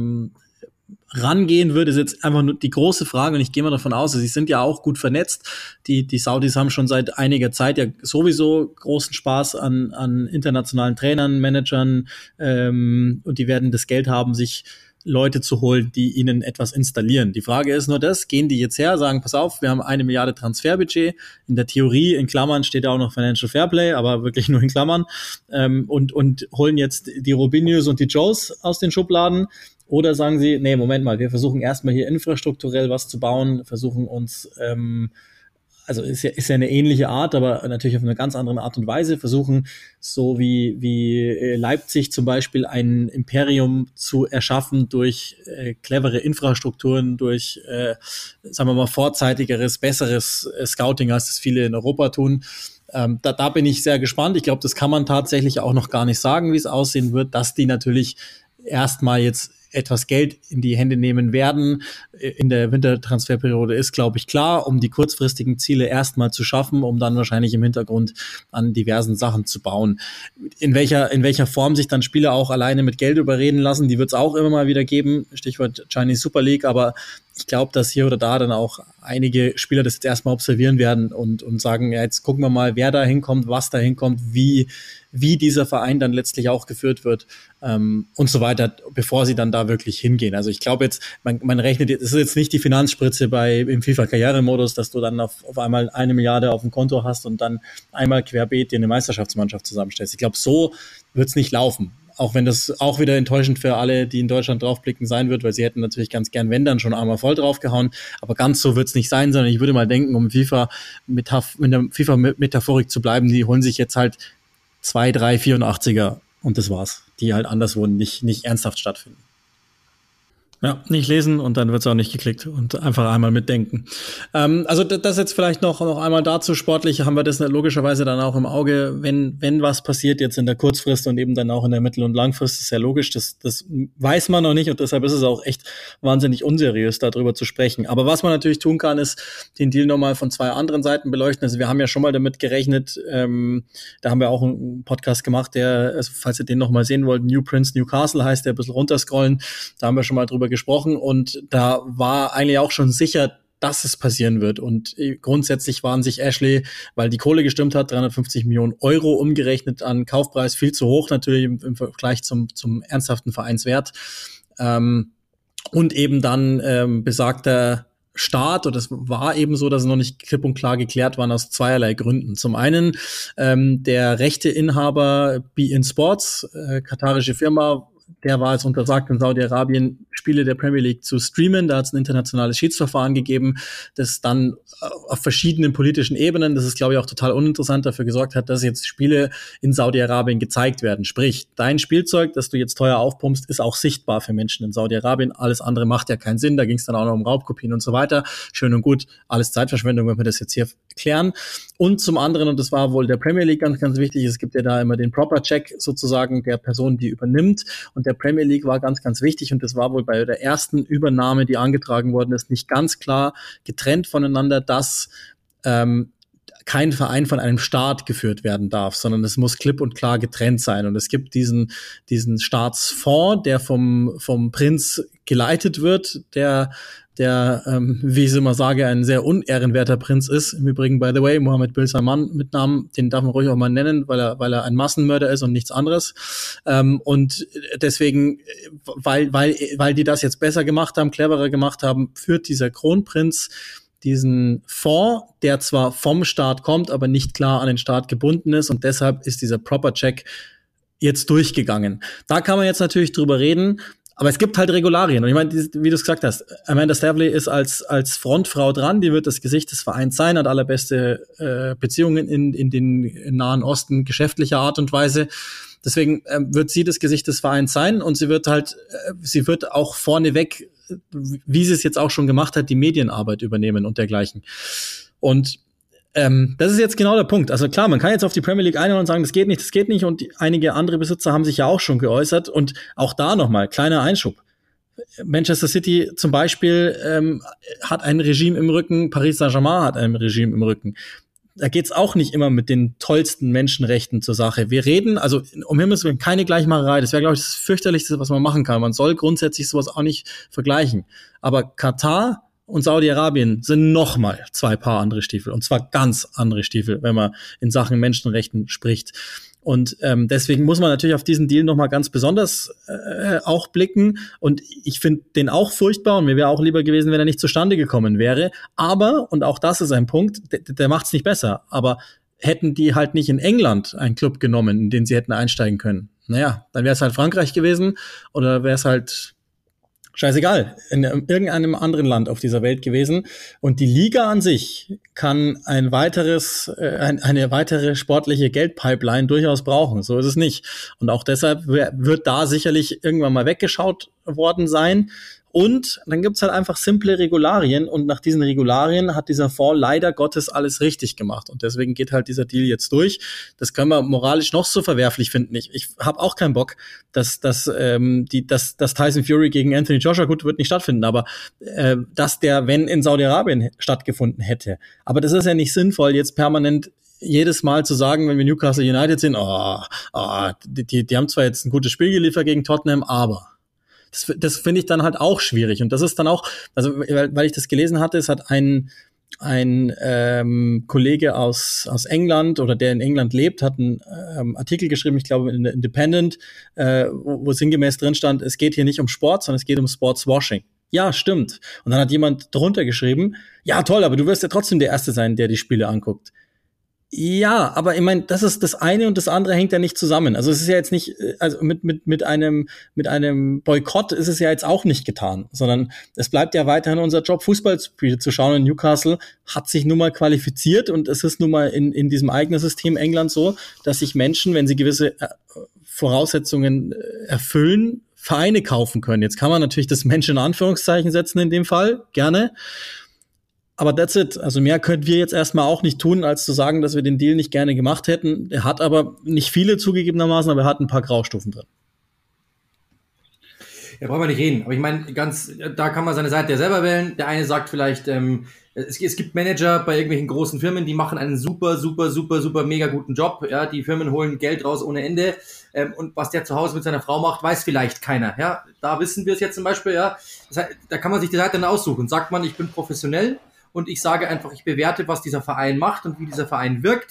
rangehen würde. Das ist jetzt einfach nur die große Frage, und ich gehe mal davon aus, sie sind ja auch gut vernetzt. Die Saudis haben schon seit einiger Zeit ja sowieso großen Spaß an internationalen Trainern, Managern, und die werden das Geld haben, sich Leute zu holen, die ihnen etwas installieren. Die Frage ist nur gehen die jetzt her, sagen, pass auf, wir haben 1 Milliarde Transferbudget. In der Theorie, in Klammern, steht da auch noch Financial Fairplay, aber wirklich nur in Klammern, und holen jetzt die Robinhos und die Joes aus den Schubladen. Oder sagen sie, nee, Moment mal, wir versuchen erstmal hier infrastrukturell was zu bauen, versuchen uns, also ist ja eine ähnliche Art, aber natürlich auf eine ganz andere Art und Weise, versuchen, so wie Leipzig zum Beispiel, ein Imperium zu erschaffen durch clevere Infrastrukturen, durch, sagen wir mal, vorzeitigeres, besseres Scouting, als das viele in Europa tun. Da bin ich sehr gespannt. Ich glaube, das kann man tatsächlich auch noch gar nicht sagen, wie es aussehen wird, dass die natürlich erstmal jetzt etwas Geld in die Hände nehmen werden in der Wintertransferperiode, ist, glaube ich, klar, um die kurzfristigen Ziele erstmal zu schaffen, um dann wahrscheinlich im Hintergrund an diversen Sachen zu bauen. In welcher Form sich dann Spieler auch alleine mit Geld überreden lassen, die wird es auch immer mal wieder geben, Stichwort Chinese Super League, aber ich glaube, dass hier oder da dann auch einige Spieler das jetzt erstmal observieren werden und sagen, ja, jetzt gucken wir mal, wer da hinkommt, was da hinkommt, wie dieser Verein dann letztlich auch geführt wird, und so weiter, bevor sie dann da wirklich hingehen. Also ich glaube jetzt, man rechnet, es ist jetzt nicht die Finanzspritze im FIFA-Karrieremodus, dass du dann auf einmal 1 Milliarde auf dem Konto hast und dann einmal querbeet dir eine Meisterschaftsmannschaft zusammenstellst. Ich glaube, so wird's nicht laufen. Auch wenn das auch wieder enttäuschend für alle, die in Deutschland draufblicken, sein wird, weil sie hätten natürlich ganz gern, wenn dann, schon einmal voll draufgehauen. Aber ganz so wird's nicht sein, sondern ich würde mal denken, um mit der FIFA-Metaphorik zu bleiben, die holen sich jetzt halt 2, 3, 84er und das war's. Die halt anderswo nicht ernsthaft stattfinden. Ja, nicht lesen und dann wird's auch nicht geklickt und einfach einmal mitdenken. Also das jetzt vielleicht noch einmal dazu. Sportlich haben wir das logischerweise dann auch im Auge, wenn was passiert jetzt in der Kurzfrist und eben dann auch in der Mittel- und Langfrist, ist ja logisch, das weiß man noch nicht, und deshalb ist es auch echt wahnsinnig unseriös, darüber zu sprechen. Aber was man natürlich tun kann, ist den Deal nochmal von 2 anderen Seiten beleuchten. Also wir haben ja schon mal damit gerechnet, da haben wir auch einen Podcast gemacht, der, also falls ihr den nochmal sehen wollt, New Prince Newcastle heißt, der ein bisschen runterscrollen, da haben wir schon mal drüber gesprochen, und da war eigentlich auch schon sicher, dass es passieren wird. Und grundsätzlich waren sich Ashley, weil die Kohle gestimmt hat, 350 Millionen Euro umgerechnet an Kaufpreis, viel zu hoch natürlich im Vergleich zum ernsthaften Vereinswert. Und eben dann besagter Start, und es war eben so, dass es noch nicht klipp und klar geklärt waren, aus zweierlei Gründen. Zum einen der Rechteinhaber Be In Sports, katarische Firma, der war jetzt untersagt in Saudi-Arabien Spiele der Premier League zu streamen. Da hat es ein internationales Schiedsverfahren gegeben, das dann auf verschiedenen politischen Ebenen, das ist, glaube ich, auch total uninteressant, dafür gesorgt hat, dass jetzt Spiele in Saudi-Arabien gezeigt werden. Sprich, dein Spielzeug, das du jetzt teuer aufpumpst, ist auch sichtbar für Menschen in Saudi-Arabien. Alles andere macht ja keinen Sinn. Da ging es dann auch noch um Raubkopien und so weiter. Schön und gut, alles Zeitverschwendung, wenn wir das jetzt hier klären. Und zum anderen, und das war wohl der Premier League ganz, ganz wichtig, es gibt ja da immer den Proper-Check sozusagen der Person, die übernimmt. Und der Premier League war ganz, ganz wichtig. Und das war wohl bei der ersten Übernahme, die angetragen worden ist, nicht ganz klar getrennt voneinander, dass kein Verein von einem Staat geführt werden darf, sondern es muss klipp und klar getrennt sein. Und es gibt diesen Staatsfonds, der vom Prinz geleitet wird, der wie ich immer sage, ein sehr unehrenwerter Prinz ist. Im Übrigen, by the way, Mohammed bin Salman mit Namen, den darf man ruhig auch mal nennen, weil er ein Massenmörder ist und nichts anderes. Und deswegen, weil die das jetzt besser gemacht haben, cleverer gemacht haben, führt dieser Kronprinz diesen Fonds, der zwar vom Staat kommt, aber nicht klar an den Staat gebunden ist. Und deshalb ist dieser Proper-Check jetzt durchgegangen. Da kann man jetzt natürlich drüber reden, aber es gibt halt Regularien. Und ich meine, wie du es gesagt hast, Amanda Staveley ist als Frontfrau dran, die wird das Gesicht des Vereins sein, hat allerbeste Beziehungen in den Nahen Osten geschäftlicher Art und Weise. Deswegen wird sie das Gesicht des Vereins sein und sie wird auch vorneweg, wie sie es jetzt auch schon gemacht hat, die Medienarbeit übernehmen und dergleichen. Und das ist jetzt genau der Punkt. Also klar, man kann jetzt auf die Premier League einhauen und sagen, das geht nicht. Und einige andere Besitzer haben sich ja auch schon geäußert. Und auch da nochmal, kleiner Einschub. Manchester City zum Beispiel hat ein Regime im Rücken, Paris Saint-Germain hat ein Regime im Rücken. Da geht's auch nicht immer mit den tollsten Menschenrechten zur Sache. Wir reden, also um Himmels Willen, keine Gleichmacherei. Das wäre, glaube ich, das Fürchterlichste, was man machen kann. Man soll grundsätzlich sowas auch nicht vergleichen. Aber Katar und Saudi-Arabien sind nochmal 2 Paar andere Stiefel. Und zwar ganz andere Stiefel, wenn man in Sachen Menschenrechten spricht. Und deswegen muss man natürlich auf diesen Deal nochmal ganz besonders auch blicken. Und ich finde den auch furchtbar und mir wäre auch lieber gewesen, wenn er nicht zustande gekommen wäre. Aber, und auch das ist ein Punkt, der macht's nicht besser. Aber hätten die halt nicht in England einen Club genommen, in den sie hätten einsteigen können, naja, dann wäre es halt Frankreich gewesen oder wäre es halt scheißegal, in irgendeinem anderen Land auf dieser Welt gewesen. Und die Liga an sich kann eine weitere sportliche Geldpipeline durchaus brauchen. So ist es nicht. Und auch deshalb wird da sicherlich irgendwann mal weggeschaut worden sein. Und dann gibt's halt einfach simple Regularien und nach diesen Regularien hat dieser Fonds leider Gottes alles richtig gemacht und deswegen geht halt dieser Deal jetzt durch. Das können wir moralisch noch so verwerflich finden. Ich habe auch keinen Bock, dass Tyson Fury gegen Anthony Joshua, gut, wird nicht stattfinden, aber dass der, wenn in Saudi-Arabien stattgefunden hätte. Aber das ist ja nicht sinnvoll, jetzt permanent jedes Mal zu sagen, wenn wir Newcastle United sind, die haben zwar jetzt ein gutes Spiel geliefert gegen Tottenham, aber das finde ich dann halt auch schwierig. Und das ist dann auch, also weil ich das gelesen hatte, es hat ein Kollege aus England oder der in England lebt, hat einen Artikel geschrieben, ich glaube in der Independent, wo sinngemäß drin stand, es geht hier nicht um Sport, sondern es geht um Sportswashing. Ja, stimmt. Und dann hat jemand drunter geschrieben, ja toll, aber du wirst ja trotzdem der Erste sein, der die Spiele anguckt. Ja, aber ich meine, das ist das eine und das andere hängt ja nicht zusammen. Also es ist ja jetzt nicht, also mit einem Boykott ist es ja jetzt auch nicht getan, sondern es bleibt ja weiterhin unser Job, Fußballspiele zu schauen. Und Newcastle hat sich nun mal qualifiziert und es ist nun mal in diesem eigenen System England so, dass sich Menschen, wenn sie gewisse Voraussetzungen erfüllen, Vereine kaufen können. Jetzt kann man natürlich das Mensch in Anführungszeichen setzen in dem Fall, gerne. Aber that's it. Also mehr können wir jetzt erstmal auch nicht tun, als zu sagen, dass wir den Deal nicht gerne gemacht hätten. Er hat aber nicht viele zugegebenermaßen, aber er hat ein paar Graustufen drin. Ja, brauchen wir nicht reden. Aber ich meine, da kann man seine Seite ja selber wählen. Der eine sagt vielleicht, es gibt Manager bei irgendwelchen großen Firmen, die machen einen super mega guten Job. Ja, die Firmen holen Geld raus ohne Ende. Und was der zu Hause mit seiner Frau macht, weiß vielleicht keiner. Ja, da wissen wir es jetzt zum Beispiel. Ja, das heißt, da kann man sich die Seite dann aussuchen. Sagt man, ich bin professionell und ich sage einfach, ich bewerte, was dieser Verein macht und wie dieser Verein wirkt.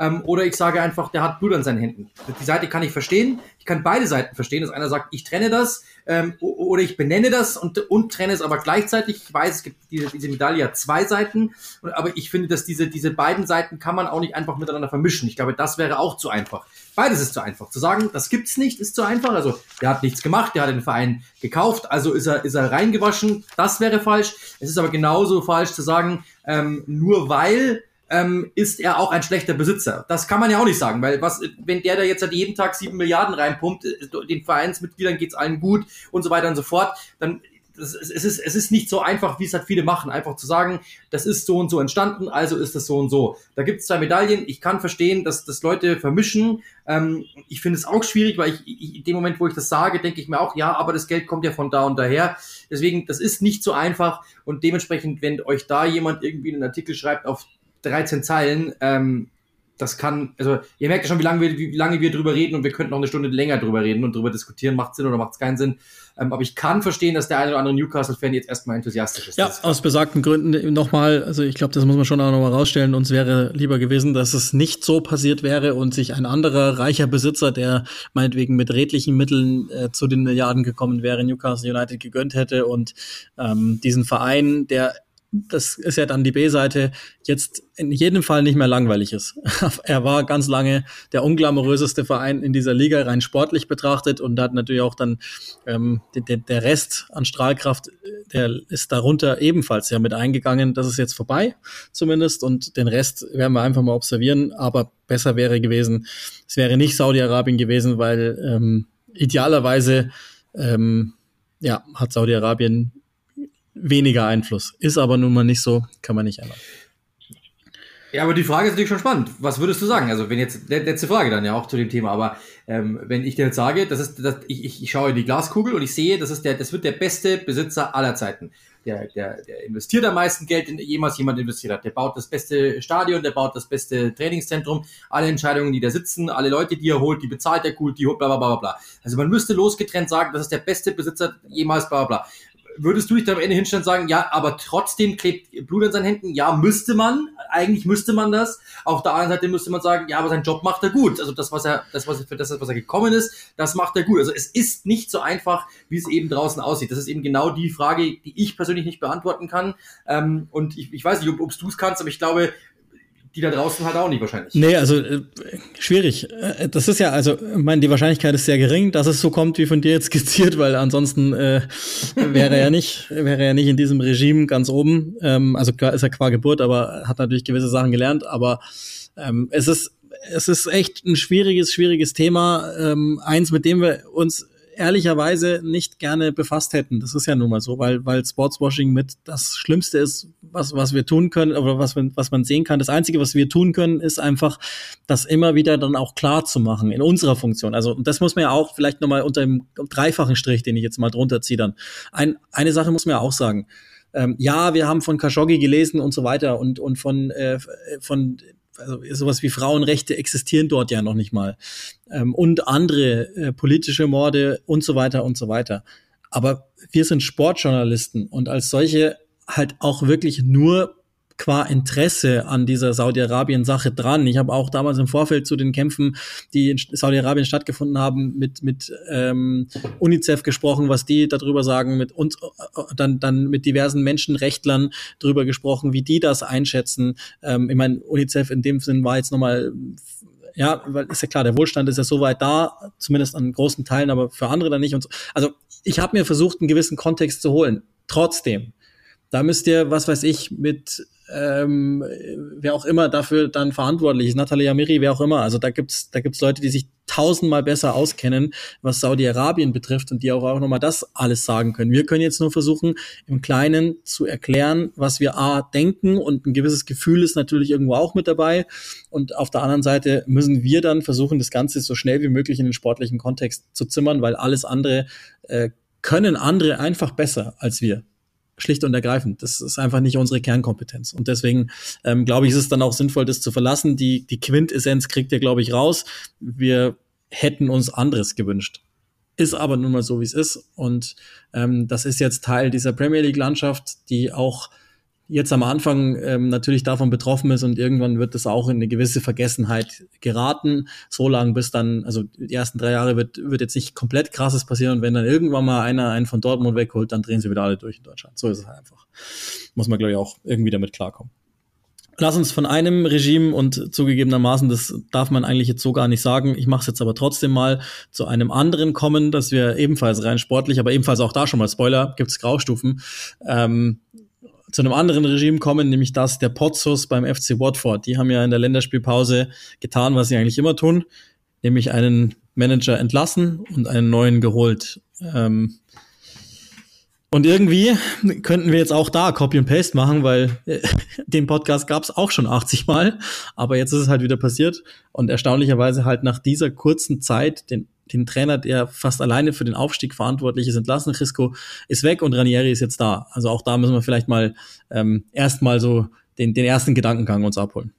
oder ich sage einfach, der hat Blut an seinen Händen. Die Seite kann ich verstehen. Ich kann beide Seiten verstehen, dass einer sagt, ich trenne das oder ich benenne das und trenne es aber gleichzeitig. Ich weiß, es gibt diese Medaille hat zwei Seiten, aber ich finde, dass diese beiden Seiten kann man auch nicht einfach miteinander vermischen. Ich glaube, das wäre auch zu einfach. Beides ist zu einfach. Zu sagen, das gibt's nicht, ist zu einfach. Also der hat nichts gemacht, der hat den Verein gekauft, also ist er reingewaschen. Das wäre falsch. Es ist aber genauso falsch zu sagen, nur weil ist er auch ein schlechter Besitzer. Das kann man ja auch nicht sagen, weil wenn der da jetzt halt jeden Tag 7 Milliarden reinpumpt, den Vereinsmitgliedern geht's allen gut und so weiter und so fort, dann es ist nicht so einfach, wie es halt viele machen, einfach zu sagen, das ist so und so entstanden, also ist das so und so. Da gibt's zwei Medaillen. Ich kann verstehen, dass das Leute vermischen. Ich finde es auch schwierig, weil ich in dem Moment, wo ich das sage, denke ich mir auch, ja, aber das Geld kommt ja von da und daher. Deswegen, das ist nicht so einfach und dementsprechend, wenn euch da jemand irgendwie einen Artikel schreibt auf 13 Zeilen, das kann, also ihr merkt ja schon, wie lange wir drüber reden und wir könnten noch eine Stunde länger drüber reden und drüber diskutieren, macht Sinn oder macht es keinen Sinn. Aber ich kann verstehen, dass der eine oder andere Newcastle-Fan jetzt erstmal enthusiastisch ist. Ja, aus besagten Gründen nochmal, also ich glaube, das muss man schon auch nochmal rausstellen, uns wäre lieber gewesen, dass es nicht so passiert wäre und sich ein anderer reicher Besitzer, der meinetwegen mit redlichen Mitteln zu den Milliarden gekommen wäre, Newcastle United gegönnt hätte und diesen Verein, der das ist ja dann die B-Seite, jetzt in jedem Fall nicht mehr langweilig ist. Er war ganz lange der unglamouröseste Verein in dieser Liga, rein sportlich betrachtet und da hat natürlich auch dann der Rest an Strahlkraft, der ist darunter ebenfalls ja mit eingegangen. Das ist jetzt vorbei zumindest und den Rest werden wir einfach mal observieren, aber besser wäre gewesen, es wäre nicht Saudi-Arabien gewesen, weil idealerweise hat Saudi-Arabien weniger Einfluss. Ist aber nun mal nicht so, kann man nicht ändern. Ja, aber die Frage ist natürlich schon spannend. Was würdest du sagen? Also wenn jetzt, letzte Frage dann ja auch zu dem Thema, aber wenn ich dir jetzt sage, ich schaue in die Glaskugel und ich sehe, das wird der beste Besitzer aller Zeiten. Der investiert am meisten Geld, jemals jemand investiert hat. Der baut das beste Stadion, der baut das beste Trainingszentrum, alle Entscheidungen, die da sitzen, alle Leute, die er holt, die bezahlt er gut, die holt, bla bla bla bla. Also man müsste losgetrennt sagen, das ist der beste Besitzer jemals, bla bla bla. Würdest du dich da am Ende hinstellen und sagen, ja, aber trotzdem klebt Blut an seinen Händen? Ja, eigentlich müsste man das. Auf der anderen Seite müsste man sagen, ja, aber seinen Job macht er gut. Also was er gekommen ist, das macht er gut. Also es ist nicht so einfach, wie es eben draußen aussieht. Das ist eben genau die Frage, die ich persönlich nicht beantworten kann. Und ich weiß nicht, ob du es kannst, aber ich glaube, die da draußen halt auch nicht wahrscheinlich. Nee, also schwierig. Das ist ja, also ich meine, die Wahrscheinlichkeit ist sehr gering, dass es so kommt, wie von dir jetzt skizziert, weil ansonsten wäre er ja nicht in diesem Regime ganz oben. Also klar ist er qua Geburt, aber hat natürlich gewisse Sachen gelernt, aber es ist echt ein schwieriges Thema, eins, mit dem wir uns ehrlicherweise nicht gerne befasst hätten. Das ist ja nun mal so, weil Sportswashing mit das Schlimmste ist, was wir tun können, oder was man sehen kann. Das Einzige, was wir tun können, ist einfach, das immer wieder dann auch klar zu machen in unserer Funktion. Also, und das muss man ja auch vielleicht nochmal unter dem dreifachen Strich, den ich jetzt mal drunter ziehe dann. Eine Sache muss man ja auch sagen. Ja, wir haben von Khashoggi gelesen und so weiter und von also sowas wie Frauenrechte existieren dort ja noch nicht mal. Und andere politische Morde und so weiter und so weiter. Aber wir sind Sportjournalisten und als solche halt auch wirklich nur qua Interesse an dieser Saudi-Arabien-Sache dran. Ich habe auch damals im Vorfeld zu den Kämpfen, die in Saudi-Arabien stattgefunden haben, mit UNICEF gesprochen, was die darüber sagen, mit uns, dann mit diversen Menschenrechtlern drüber gesprochen, wie die das einschätzen. Ich meine, UNICEF in dem Sinn war jetzt nochmal, ja, weil ist ja klar, der Wohlstand ist ja soweit da, zumindest an großen Teilen, aber für andere dann nicht. Und so. Also ich habe mir versucht, einen gewissen Kontext zu holen. Trotzdem, da müsst ihr, was weiß ich, mit wer auch immer dafür dann verantwortlich ist, Nathalie Amiri, wer auch immer. Also da gibt's Leute, die sich tausendmal besser auskennen, was Saudi-Arabien betrifft und die auch nochmal das alles sagen können. Wir können jetzt nur versuchen, im Kleinen zu erklären, was wir denken und ein gewisses Gefühl ist natürlich irgendwo auch mit dabei. Und auf der anderen Seite müssen wir dann versuchen, das Ganze so schnell wie möglich in den sportlichen Kontext zu zimmern, weil alles andere können andere einfach besser als wir. Schlicht und ergreifend. Das ist einfach nicht unsere Kernkompetenz. Und deswegen glaube ich, ist es dann auch sinnvoll, das zu verlassen. Die Quintessenz kriegt ihr, glaube ich, raus. Wir hätten uns anderes gewünscht. Ist aber nun mal so, wie es ist. Und das ist jetzt Teil dieser Premier League-Landschaft, die auch jetzt am Anfang natürlich davon betroffen ist und irgendwann wird es auch in eine gewisse Vergessenheit geraten, so lange bis dann, also die ersten 3 Jahre wird jetzt nicht komplett Krasses passieren und wenn dann irgendwann mal einer einen von Dortmund wegholt, dann drehen sie wieder alle durch in Deutschland. So ist es halt einfach. Muss man, glaube ich, auch irgendwie damit klarkommen. Lass uns von einem Regime und zugegebenermaßen, das darf man eigentlich jetzt so gar nicht sagen, ich mache es jetzt aber trotzdem mal, zu einem anderen kommen, dass wir ebenfalls rein sportlich, aber ebenfalls auch da schon mal Spoiler, gibt's Graustufen, zu einem anderen Regime kommen, nämlich das der Pozzos beim FC Watford. Die haben ja in der Länderspielpause getan, was sie eigentlich immer tun, nämlich einen Manager entlassen und einen neuen geholt. Und irgendwie könnten wir jetzt auch da Copy and Paste machen, weil den Podcast gab es auch schon 80 Mal, aber jetzt ist es halt wieder passiert und erstaunlicherweise halt nach dieser kurzen Zeit den Trainer, der fast alleine für den Aufstieg verantwortlich ist, entlassen. Risco ist weg und Ranieri ist jetzt da. Also auch da müssen wir vielleicht mal erstmal so den ersten Gedankengang uns abholen.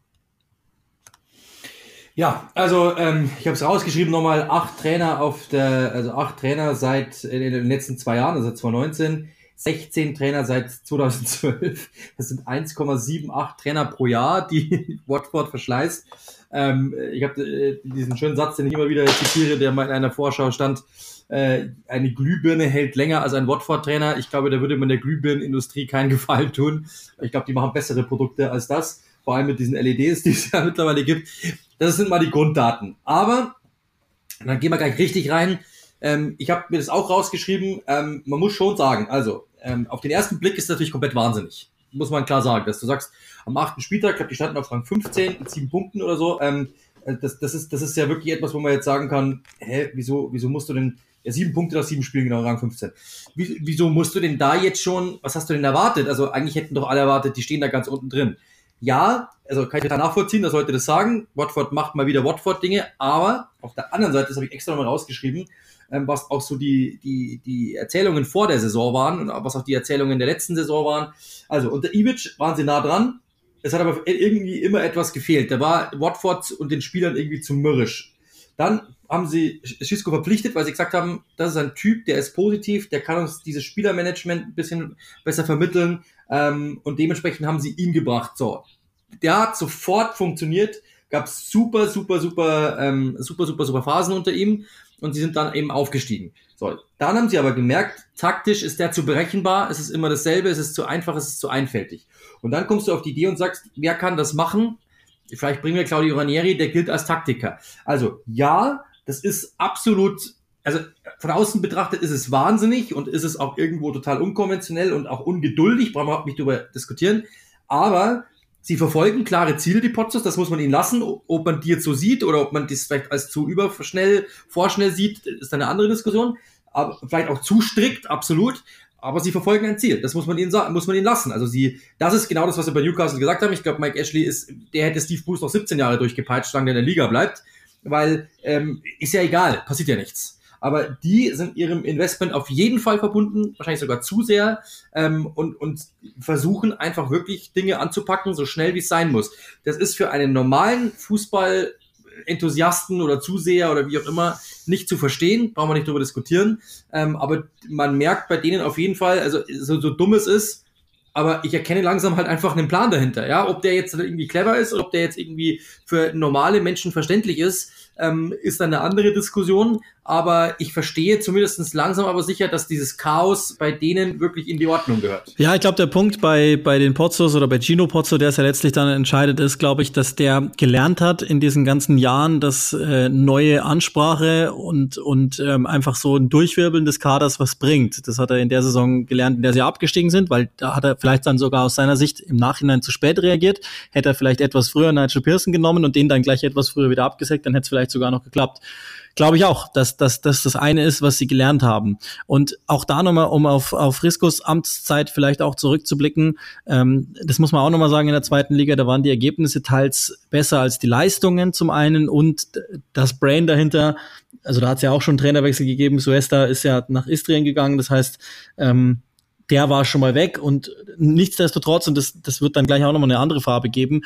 Ja, also ich habe es rausgeschrieben nochmal, 8 Trainer 8 Trainer seit in den letzten 2 Jahren, also 2019, 16 Trainer seit 2012. Das sind 1,78 Trainer pro Jahr, die Watford verschleißt. Ich habe diesen schönen Satz, den ich immer wieder zitiere, der mal in einer Vorschau stand, eine Glühbirne hält länger als ein Watford-Trainer. Ich glaube, da würde man der Glühbirnenindustrie keinen Gefallen tun. Ich glaube, die machen bessere Produkte als das, vor allem mit diesen LEDs, die es ja mittlerweile gibt. Das sind mal die Grunddaten. Aber, dann gehen wir gleich richtig rein. Ich habe mir das auch rausgeschrieben. Man muss schon sagen, also auf den ersten Blick ist es natürlich komplett wahnsinnig. Muss man klar sagen, dass du sagst, am 8. Spieltag, ich glaube, die standen auf Rang 15 mit 7 Punkten oder so. Das ist ja wirklich etwas, wo man jetzt sagen kann, wieso musst du denn 7 Punkte nach 7 Spielen, genau, Rang 15. Wieso musst du denn da jetzt schon, was hast du denn erwartet? Also eigentlich hätten doch alle erwartet, die stehen da ganz unten drin. Ja, also kann ich da nachvollziehen, dass Leute das sagen. Watford macht mal wieder Watford-Dinge, aber auf der anderen Seite, das habe ich extra nochmal rausgeschrieben, was auch so die Erzählungen vor der Saison waren und was auch die Erzählungen der letzten Saison waren. Also unter Ivic waren sie nah dran, es hat aber irgendwie immer etwas gefehlt. Da war Watford und den Spielern irgendwie zu mürrisch. Dann haben sie Xisco verpflichtet, weil sie gesagt haben, das ist ein Typ, der ist positiv, der kann uns dieses Spielermanagement ein bisschen besser vermitteln, und dementsprechend haben sie ihn gebracht. So, der hat sofort funktioniert, gab super Phasen unter ihm und sie sind dann eben aufgestiegen. So, dann haben sie aber gemerkt, taktisch ist der zu berechenbar, es ist immer dasselbe, es ist zu einfach, es ist zu einfältig. Und dann kommst du auf die Idee und sagst, wer kann das machen? Vielleicht bringen wir Claudio Ranieri, der gilt als Taktiker. Also ja, das ist absolut, also von außen betrachtet ist es wahnsinnig und ist es auch irgendwo total unkonventionell und auch ungeduldig, brauchen wir überhaupt nicht darüber diskutieren, aber sie verfolgen klare Ziele, die Pozzos, das muss man ihnen lassen, ob man die jetzt so sieht oder ob man das vielleicht als zu vorschnell sieht, ist eine andere Diskussion, aber vielleicht auch zu strikt, absolut, aber sie verfolgen ein Ziel, das muss man ihnen lassen, also das ist genau das, was wir bei Newcastle gesagt haben, ich glaube, Mike Ashley der hätte Steve Bruce noch 17 Jahre durchgepeitscht, solange der in der Liga bleibt, weil, ist ja egal, passiert ja nichts. Aber die sind ihrem Investment auf jeden Fall verbunden, wahrscheinlich sogar zu sehr, und versuchen einfach wirklich Dinge anzupacken, so schnell wie es sein muss. Das ist für einen normalen Fußball-Enthusiasten oder Zuseher oder wie auch immer nicht zu verstehen, brauchen wir nicht darüber diskutieren, aber man merkt bei denen auf jeden Fall, also so dumm es ist, aber ich erkenne langsam halt einfach einen Plan dahinter, ja, ob der jetzt irgendwie clever ist oder ob der jetzt irgendwie für normale Menschen verständlich ist dann eine andere Diskussion, aber ich verstehe zumindest langsam aber sicher, dass dieses Chaos bei denen wirklich in die Ordnung gehört. Ja, ich glaube, der Punkt bei den Pozzos oder bei Gino Pozzo, der es ja letztlich dann entscheidet, ist, glaube ich, dass der gelernt hat in diesen ganzen Jahren, dass neue Ansprache und einfach so ein Durchwirbeln des Kaders was bringt. Das hat er in der Saison gelernt, in der sie abgestiegen sind, weil da hat er vielleicht dann sogar aus seiner Sicht im Nachhinein zu spät reagiert. Hätte er vielleicht etwas früher Nigel Pearson genommen und den dann gleich etwas früher wieder abgesägt, dann hätte es vielleicht sogar noch geklappt. Glaube ich auch, dass das eine ist, was sie gelernt haben. Und auch da nochmal, um auf Riscos Amtszeit vielleicht auch zurückzublicken, das muss man auch nochmal sagen, in der zweiten Liga, da waren die Ergebnisse teils besser als die Leistungen zum einen und das Brain dahinter, also da hat es ja auch schon einen Trainerwechsel gegeben, Suesta ist ja nach Istrien gegangen, das heißt, der war schon mal weg und nichtsdestotrotz, und das wird dann gleich auch nochmal eine andere Farbe geben,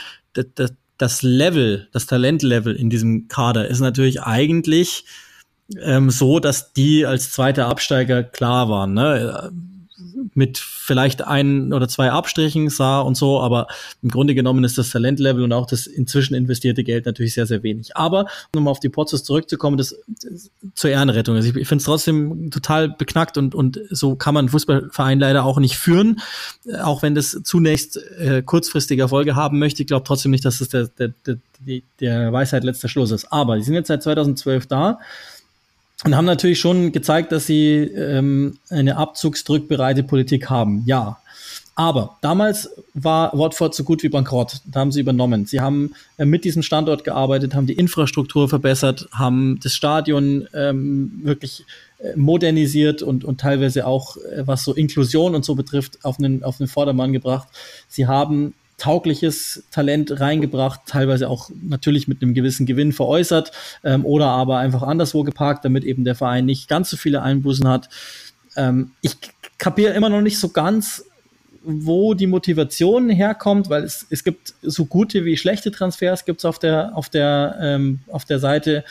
das Level, das Talentlevel in diesem Kader ist natürlich eigentlich so, dass die als zweiter Absteiger klar waren. Ne? mit vielleicht 1 oder 2 Abstrichen sah und so, aber im Grunde genommen ist das Talentlevel und auch das inzwischen investierte Geld natürlich sehr, sehr wenig. Aber um auf die Pozzos zurückzukommen, das zur Ehrenrettung. Also ich finde es trotzdem total beknackt und so kann man einen Fußballverein leider auch nicht führen, auch wenn das zunächst kurzfristige Erfolge haben möchte. Ich glaube trotzdem nicht, dass es der Weisheit letzter Schluss ist. Aber die sind jetzt seit 2012 da und haben natürlich schon gezeigt, dass sie eine abzugsdrückbereite Politik haben. Ja, aber damals war Watford so gut wie bankrott. Da haben sie übernommen. Sie haben mit diesem Standort gearbeitet, haben die Infrastruktur verbessert, haben das Stadion wirklich modernisiert und teilweise auch, was so Inklusion und so betrifft, auf den Vordermann gebracht. Sie haben taugliches Talent reingebracht, teilweise auch natürlich mit einem gewissen Gewinn veräußert oder aber einfach anderswo geparkt, damit eben der Verein nicht ganz so viele Einbußen hat. Ich kapiere immer noch nicht so ganz, wo die Motivation herkommt, weil es gibt so gute wie schlechte Transfers, gibt's auf der Seite.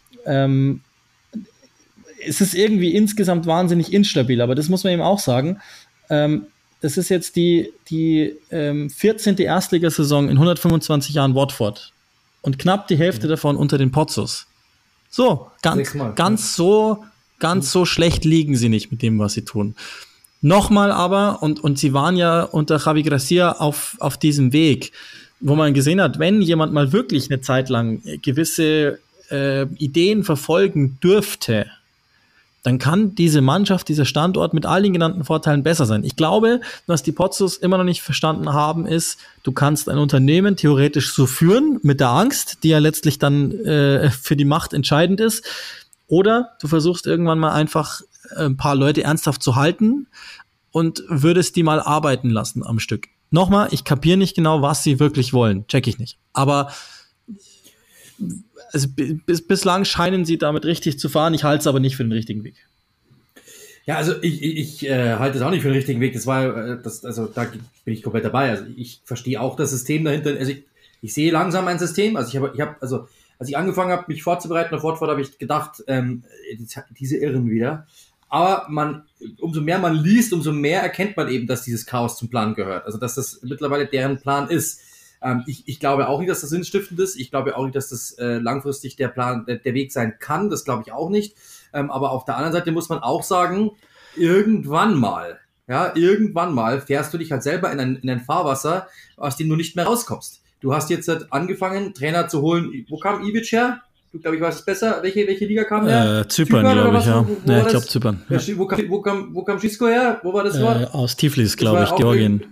Es ist irgendwie insgesamt wahnsinnig instabil, aber das muss man eben auch sagen. Das ist jetzt die 14. Erstligasaison in 125 Jahren Watford und knapp die Hälfte davon unter den Pozzos. So, ganz so schlecht liegen sie nicht mit dem, was sie tun. Nochmal aber, und sie waren ja unter Javi Gracia auf diesem Weg, wo man gesehen hat, wenn jemand mal wirklich eine Zeit lang gewisse Ideen verfolgen dürfte, dann kann diese Mannschaft, dieser Standort mit all den genannten Vorteilen besser sein. Ich glaube, was die Pozzos immer noch nicht verstanden haben, ist, du kannst ein Unternehmen theoretisch so führen, mit der Angst, die ja letztlich dann für die Macht entscheidend ist, oder du versuchst irgendwann mal einfach ein paar Leute ernsthaft zu halten und würdest die mal arbeiten lassen am Stück. Nochmal, ich kapiere nicht genau, was sie wirklich wollen. Check ich nicht. Aber also bislang scheinen sie damit richtig zu fahren. Ich halte es aber nicht für den richtigen Weg. Ja, also ich halte es auch nicht für den richtigen Weg. Also da bin ich komplett dabei. Also ich verstehe auch das System dahinter. Also ich sehe langsam ein System. Also ich habe als ich angefangen habe, mich vorzubereiten auf Watford, habe ich gedacht, diese Irren wieder. Aber umso mehr man liest, umso mehr erkennt man eben, dass dieses Chaos zum Plan gehört. Also dass das mittlerweile deren Plan ist. Ich glaube auch nicht, dass das sinnstiftend ist. Ich glaube auch nicht, dass das langfristig der Weg sein kann. Das glaube ich auch nicht. Aber auf der anderen Seite muss man auch sagen, irgendwann mal fährst du dich halt selber in ein Fahrwasser, aus dem du nicht mehr rauskommst. Du hast jetzt halt angefangen, Trainer zu holen. Wo kam Ibic her? Du, glaube ich, weißt es besser. Welche Liga kam der? Zypern, glaube ich, ja. Ja, ich glaube Zypern. Ja. Wo kam Schisko her? Wo war das? Aus Tiflis, glaube ich, Georgien.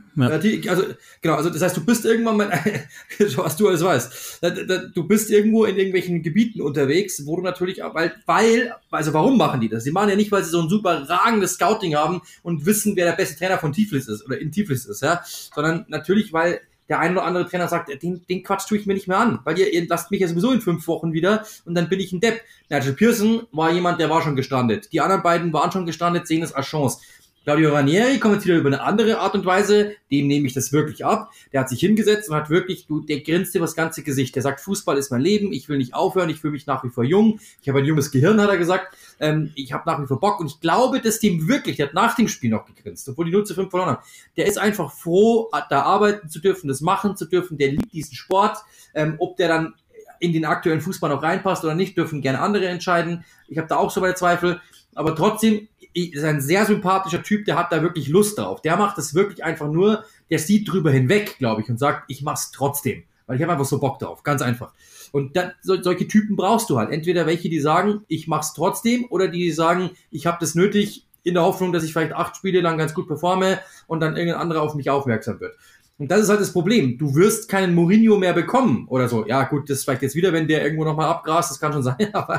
Also das heißt, du bist irgendwann mal, was du alles weißt, du bist irgendwo in irgendwelchen Gebieten unterwegs, wo du natürlich, also warum machen die das? Sie machen ja nicht, weil sie so ein super ragendes Scouting haben und wissen, wer der beste Trainer von Tiflis ist oder in Tiflis ist, ja, sondern natürlich, weil der ein oder andere Trainer sagt, den Quatsch tue ich mir nicht mehr an, weil ihr lasst mich ja sowieso in 5 Wochen wieder und dann bin ich ein Depp. Nigel Pearson war jemand, der war schon gestrandet. Die anderen beiden waren schon gestrandet, sehen es als Chance. Claudio Ranieri kommentiert über eine andere Art und Weise, dem nehme ich das wirklich ab. Der hat sich hingesetzt und hat wirklich, der grinst über das ganze Gesicht. Der sagt, Fußball ist mein Leben, ich will nicht aufhören, ich fühle mich nach wie vor jung, ich habe ein junges Gehirn, hat er gesagt, ich habe nach wie vor Bock und ich glaube, dass dem wirklich, der hat nach dem Spiel noch gegrinst, obwohl die 0:5 verloren haben. Der ist einfach froh, da arbeiten zu dürfen, das machen zu dürfen, der liebt diesen Sport, ob der dann in den aktuellen Fußball noch reinpasst oder nicht, dürfen gerne andere entscheiden. Ich habe da auch so meine Zweifel, aber trotzdem, ist ein sehr sympathischer Typ, der hat da wirklich Lust drauf. Der macht das wirklich einfach nur, der sieht drüber hinweg, glaube ich, und sagt, ich mach's trotzdem, weil ich habe einfach so Bock drauf, ganz einfach. Und solche Typen brauchst du halt. Entweder welche, die sagen, ich mach's trotzdem, oder die sagen, ich habe das nötig, in der Hoffnung, dass ich vielleicht 8 Spiele lang ganz gut performe und dann irgendein anderer auf mich aufmerksam wird. Und das ist halt das Problem. Du wirst keinen Mourinho mehr bekommen oder so. Ja gut, das ist vielleicht jetzt wieder, wenn der irgendwo nochmal abgrast, das kann schon sein,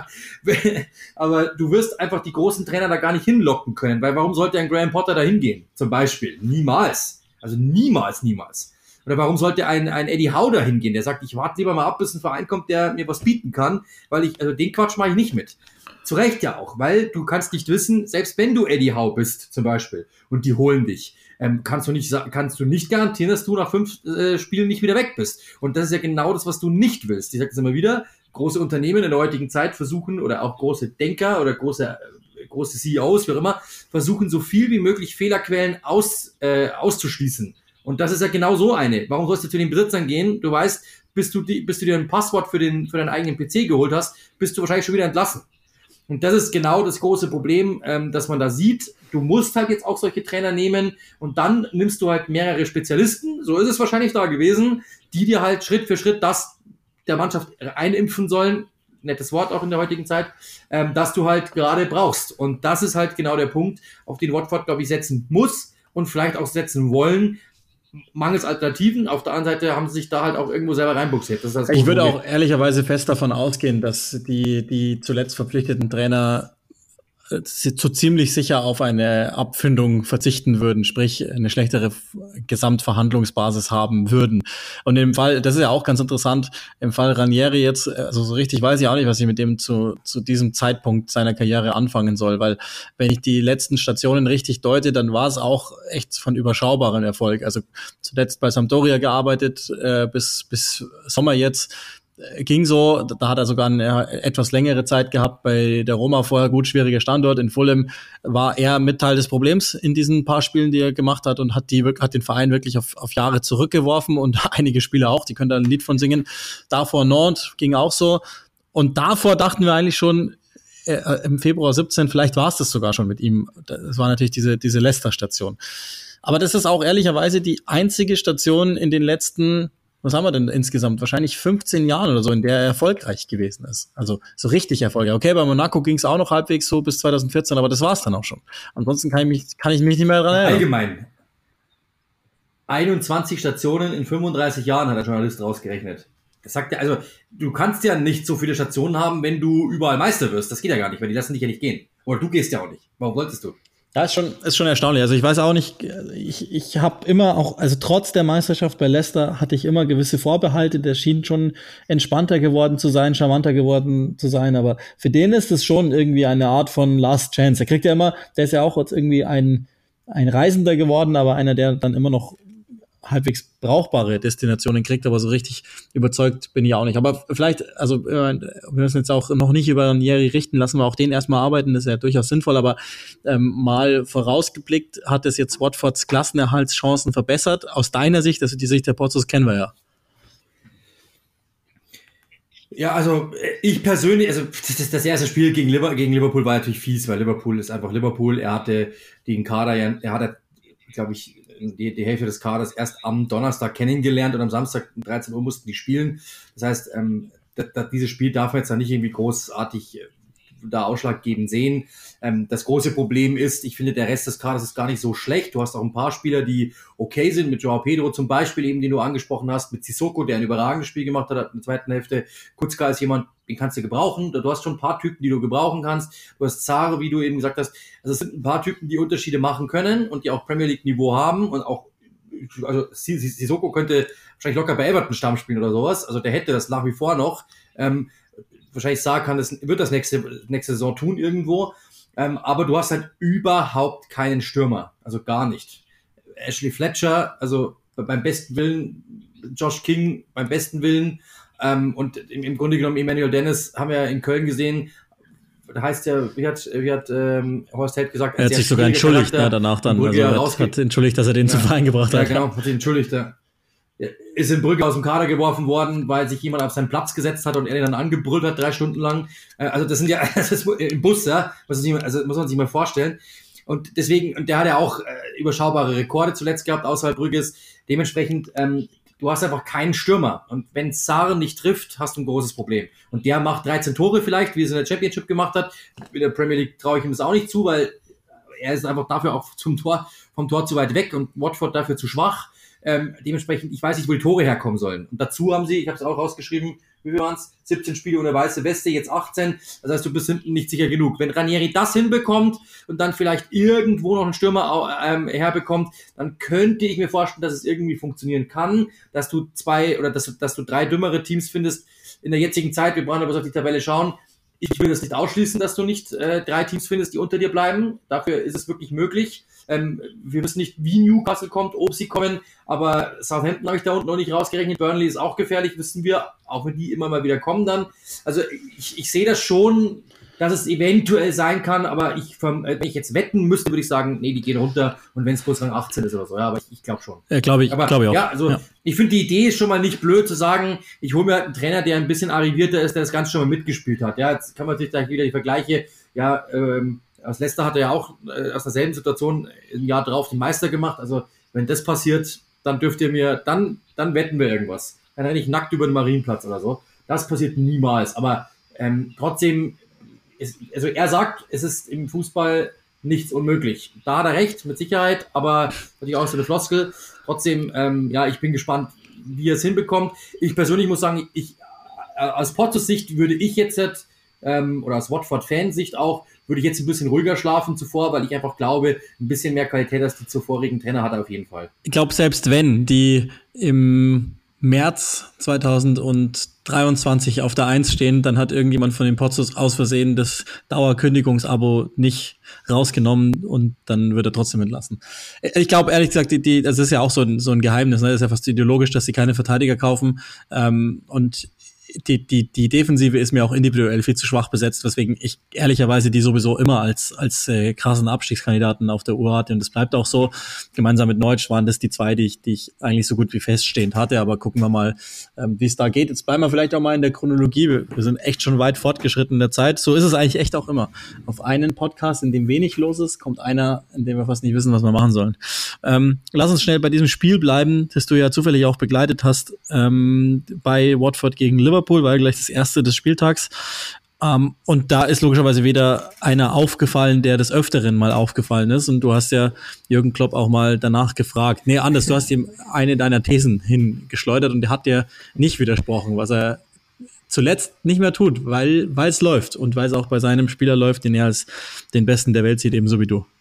aber du wirst einfach die großen Trainer da gar nicht hinlocken können, weil warum sollte ein Graham Potter da hingehen, zum Beispiel? Niemals. Also niemals. Oder warum sollte ein Eddie Howe da hingehen, der sagt, ich warte lieber mal ab, bis ein Verein kommt, der mir was bieten kann, also den Quatsch mache ich nicht mit. Zu Recht ja auch, weil du kannst nicht wissen, selbst wenn du Eddie Howe bist, zum Beispiel, und die holen dich, kannst du nicht garantieren, dass du nach 5 Spielen nicht wieder weg bist. Und das ist ja genau das, was du nicht willst. Ich sage das immer wieder, große Unternehmen in der heutigen Zeit versuchen, oder auch große Denker oder große große CEOs, wie auch immer, versuchen so viel wie möglich Fehlerquellen auszuschließen. Und das ist ja genau so eine. Warum sollst du zu den Besitzern gehen? Du weißt, bis du dir ein Passwort für deinen eigenen PC geholt hast, bist du wahrscheinlich schon wieder entlassen. Und das ist genau das große Problem, dass man da sieht, du musst halt jetzt auch solche Trainer nehmen und dann nimmst du halt mehrere Spezialisten, so ist es wahrscheinlich da gewesen, die dir halt Schritt für Schritt das der Mannschaft einimpfen sollen, nettes Wort auch in der heutigen Zeit, dass du halt gerade brauchst. Und das ist halt genau der Punkt, auf den Watford, glaube ich, setzen muss und vielleicht auch setzen wollen, mangels Alternativen. Auf der anderen Seite haben sie sich da halt auch irgendwo selber reinbuxiert. Das ist Ich würde auch ehrlicherweise fest davon ausgehen, dass die zuletzt verpflichteten Trainer so ziemlich sicher auf eine Abfindung verzichten würden, sprich eine schlechtere Gesamtverhandlungsbasis haben würden. Und im Fall, das ist ja auch ganz interessant, im Fall Ranieri jetzt, also so richtig weiß ich auch nicht, was ich mit dem zu diesem Zeitpunkt seiner Karriere anfangen soll, weil wenn ich die letzten Stationen richtig deute, dann war es auch echt von überschaubarem Erfolg. Also zuletzt bei Sampdoria gearbeitet, bis Sommer jetzt, ging so, da hat er sogar eine etwas längere Zeit gehabt bei der Roma vorher, gut, schwieriger Standort. In Fulham war er mit Teil des Problems in diesen paar Spielen, die er gemacht hat und hat den Verein wirklich auf Jahre zurückgeworfen und einige Spieler auch, die können da ein Lied von singen. Davor Nantes ging auch so und davor dachten wir eigentlich schon im Februar 17, vielleicht war es das sogar schon mit ihm. Das war natürlich diese Leicester-Station. Aber das ist auch ehrlicherweise die einzige Station in den letzten, was haben wir denn insgesamt? Wahrscheinlich 15 Jahren oder so, in der er erfolgreich gewesen ist. Also so richtig erfolgreich. Okay, bei Monaco ging es auch noch halbwegs so bis 2014, aber das war es dann auch schon. Ansonsten kann ich mich nicht mehr daran erinnern. Allgemein. 21 Stationen in 35 Jahren hat der Journalist rausgerechnet. Das sagt ja, also du kannst ja nicht so viele Stationen haben, wenn du überall Meister wirst. Das geht ja gar nicht, weil die lassen dich ja nicht gehen. Oder du gehst ja auch nicht. Warum wolltest du? Ja, ist schon erstaunlich. Also ich weiß auch nicht, ich habe immer auch, also trotz der Meisterschaft bei Leicester hatte ich immer gewisse Vorbehalte. Der schien schon entspannter geworden zu sein, charmanter geworden zu sein. Aber für den ist es schon irgendwie eine Art von Last Chance. Der ist ja auch jetzt irgendwie ein Reisender geworden, aber einer, der dann immer noch halbwegs brauchbare Destinationen kriegt, aber so richtig überzeugt bin ich auch nicht. Aber vielleicht, also wir müssen jetzt auch noch nicht über Ranieri richten, lassen wir auch den erstmal arbeiten, das ist ja durchaus sinnvoll, aber mal vorausgeblickt, hat es jetzt Watfords Klassenerhaltschancen verbessert? Aus deiner Sicht, also die Sicht der Pozzos kennen wir ja. Ja, also ich persönlich, also das erste Spiel gegen Liverpool war natürlich fies, weil Liverpool ist einfach Liverpool. Er hatte den Kader, er hatte, glaube ich, die Hälfte des Kaders erst am Donnerstag kennengelernt und am Samstag um 13 Uhr mussten die spielen. Das heißt, dieses Spiel darf man jetzt da nicht irgendwie großartig da ausschlaggebend sehen. Das große Problem ist, ich finde, der Rest des Kaders ist gar nicht so schlecht. Du hast auch ein paar Spieler, die okay sind, mit João Pedro zum Beispiel, eben den du angesprochen hast, mit Sissoko, der ein überragendes Spiel gemacht hat in der zweiten Hälfte. Kutzka ist jemand, den kannst du gebrauchen. Du hast schon ein paar Typen, die du gebrauchen kannst. Du hast Zare, wie du eben gesagt hast. Also es sind ein paar Typen, die Unterschiede machen können und die auch Premier League Niveau haben und auch, also Sissoko könnte wahrscheinlich locker bei Everton Stamm spielen oder sowas. Also der hätte das nach wie vor noch. Wahrscheinlich wird das nächste Saison tun irgendwo. Aber du hast halt überhaupt keinen Stürmer. Also gar nicht. Ashley Fletcher, also beim besten Willen, Josh King beim besten Willen. Und im Grunde genommen Emmanuel Dennis haben wir in Köln gesehen. Da heißt ja, wie hat Horst Held gesagt, er hat sich sogar entschuldigt, ne, danach dann. Also hat entschuldigt, dass er den zum Verein gebracht hat. Ja, genau, hat sich entschuldigt. Ja. Ist in Brügge aus dem Kader geworfen worden, weil sich jemand auf seinen Platz gesetzt hat und er ihn dann angebrüllt hat, 3 Stunden lang. Also das ist im Bus, ja, muss man sich mal vorstellen. Und deswegen, und der hat ja auch überschaubare Rekorde zuletzt gehabt, außerhalb Brügges. Dementsprechend, du hast einfach keinen Stürmer. Und wenn Sarr nicht trifft, hast du ein großes Problem. Und der macht 13 Tore vielleicht, wie es in der Championship gemacht hat. In der Premier League traue ich ihm das auch nicht zu, weil er ist einfach dafür auch vom Tor zu weit weg und Watford dafür zu schwach. Dementsprechend, ich weiß nicht, wo die Tore herkommen sollen. Und dazu haben sie, ich habe es auch rausgeschrieben, wie viel waren es? 17 Spiele ohne weiße Weste, jetzt 18. Das heißt, du bist hinten nicht sicher genug. Wenn Ranieri das hinbekommt und dann vielleicht irgendwo noch einen Stürmer herbekommt, dann könnte ich mir vorstellen, dass es irgendwie funktionieren kann, dass du dass du 3 dümmere Teams findest in der jetzigen Zeit. Wir brauchen aber auf die Tabelle schauen. Ich will das nicht ausschließen, dass du nicht 3 Teams findest, die unter dir bleiben. Dafür ist es wirklich möglich. Wir wissen nicht, wie Newcastle kommt, ob sie kommen, aber Southampton habe ich da unten noch nicht rausgerechnet. Burnley ist auch gefährlich, wissen wir, auch wenn die immer mal wieder kommen dann. Also ich sehe das schon, dass es eventuell sein kann, aber wenn ich jetzt wetten müsste, würde ich sagen, nee, die gehen runter und wenn es bloß Rang 18 ist oder so, ja, aber ich glaube schon. Glaube ich auch. Ja, also ich finde die Idee ist schon mal nicht blöd zu sagen, ich hole mir halt einen Trainer, der ein bisschen arrivierter ist, der das Ganze schon mal mitgespielt hat. Ja, jetzt kann man natürlich gleich wieder die Vergleiche, ja, aus Leicester hat er ja auch aus derselben Situation ein Jahr drauf den Meister gemacht, also wenn das passiert, dann dürft ihr mir, dann wetten wir irgendwas. Dann renne ich nackt über den Marienplatz oder so. Das passiert niemals, aber trotzdem, also er sagt, es ist im Fußball nichts unmöglich. Da hat er recht, mit Sicherheit, aber natürlich auch so eine Floskel. Trotzdem, ich bin gespannt, wie er es hinbekommt. Ich persönlich muss sagen, aus Pozzos Sicht würde ich jetzt, oder aus Watford-Fansicht auch, würde ich jetzt ein bisschen ruhiger schlafen zuvor, weil ich einfach glaube, ein bisschen mehr Qualität als die zuvorigen Trainer hat er auf jeden Fall. Ich glaube, selbst wenn die im März 2023 auf der 1 stehen, dann hat irgendjemand von den Pozzos aus Versehen das Dauerkündigungsabo nicht rausgenommen und dann wird er trotzdem entlassen. Ich glaube, ehrlich gesagt, das ist ja auch so ein Geheimnis, ne? Das ist ja fast ideologisch, dass sie keine Verteidiger kaufen, und die Defensive ist mir auch individuell viel zu schwach besetzt, weswegen ich ehrlicherweise die sowieso immer als krassen Abstiegskandidaten auf der Uhr hatte, und das bleibt auch so. Gemeinsam mit Neutsch waren das die zwei, die ich eigentlich so gut wie feststehend hatte, aber gucken wir mal, wie es da geht. Jetzt bleiben wir vielleicht auch mal in der Chronologie. Wir sind echt schon weit fortgeschritten in der Zeit. So ist es eigentlich echt auch immer. Auf einen Podcast, in dem wenig los ist, kommt einer, in dem wir fast nicht wissen, was wir machen sollen. Lass uns schnell bei diesem Spiel bleiben, das du ja zufällig auch begleitet hast, bei Watford gegen Liverpool, war ja gleich das erste des Spieltags. Und da ist logischerweise wieder einer aufgefallen, der des Öfteren mal aufgefallen ist. Und du hast ja Jürgen Klopp auch mal danach gefragt. Nee, anders, du hast ihm eine deiner Thesen hingeschleudert und der hat dir nicht widersprochen, was er zuletzt nicht mehr tut, weil es läuft und weil es auch bei seinem Spieler läuft, den er als den Besten der Welt sieht, ebenso wie du.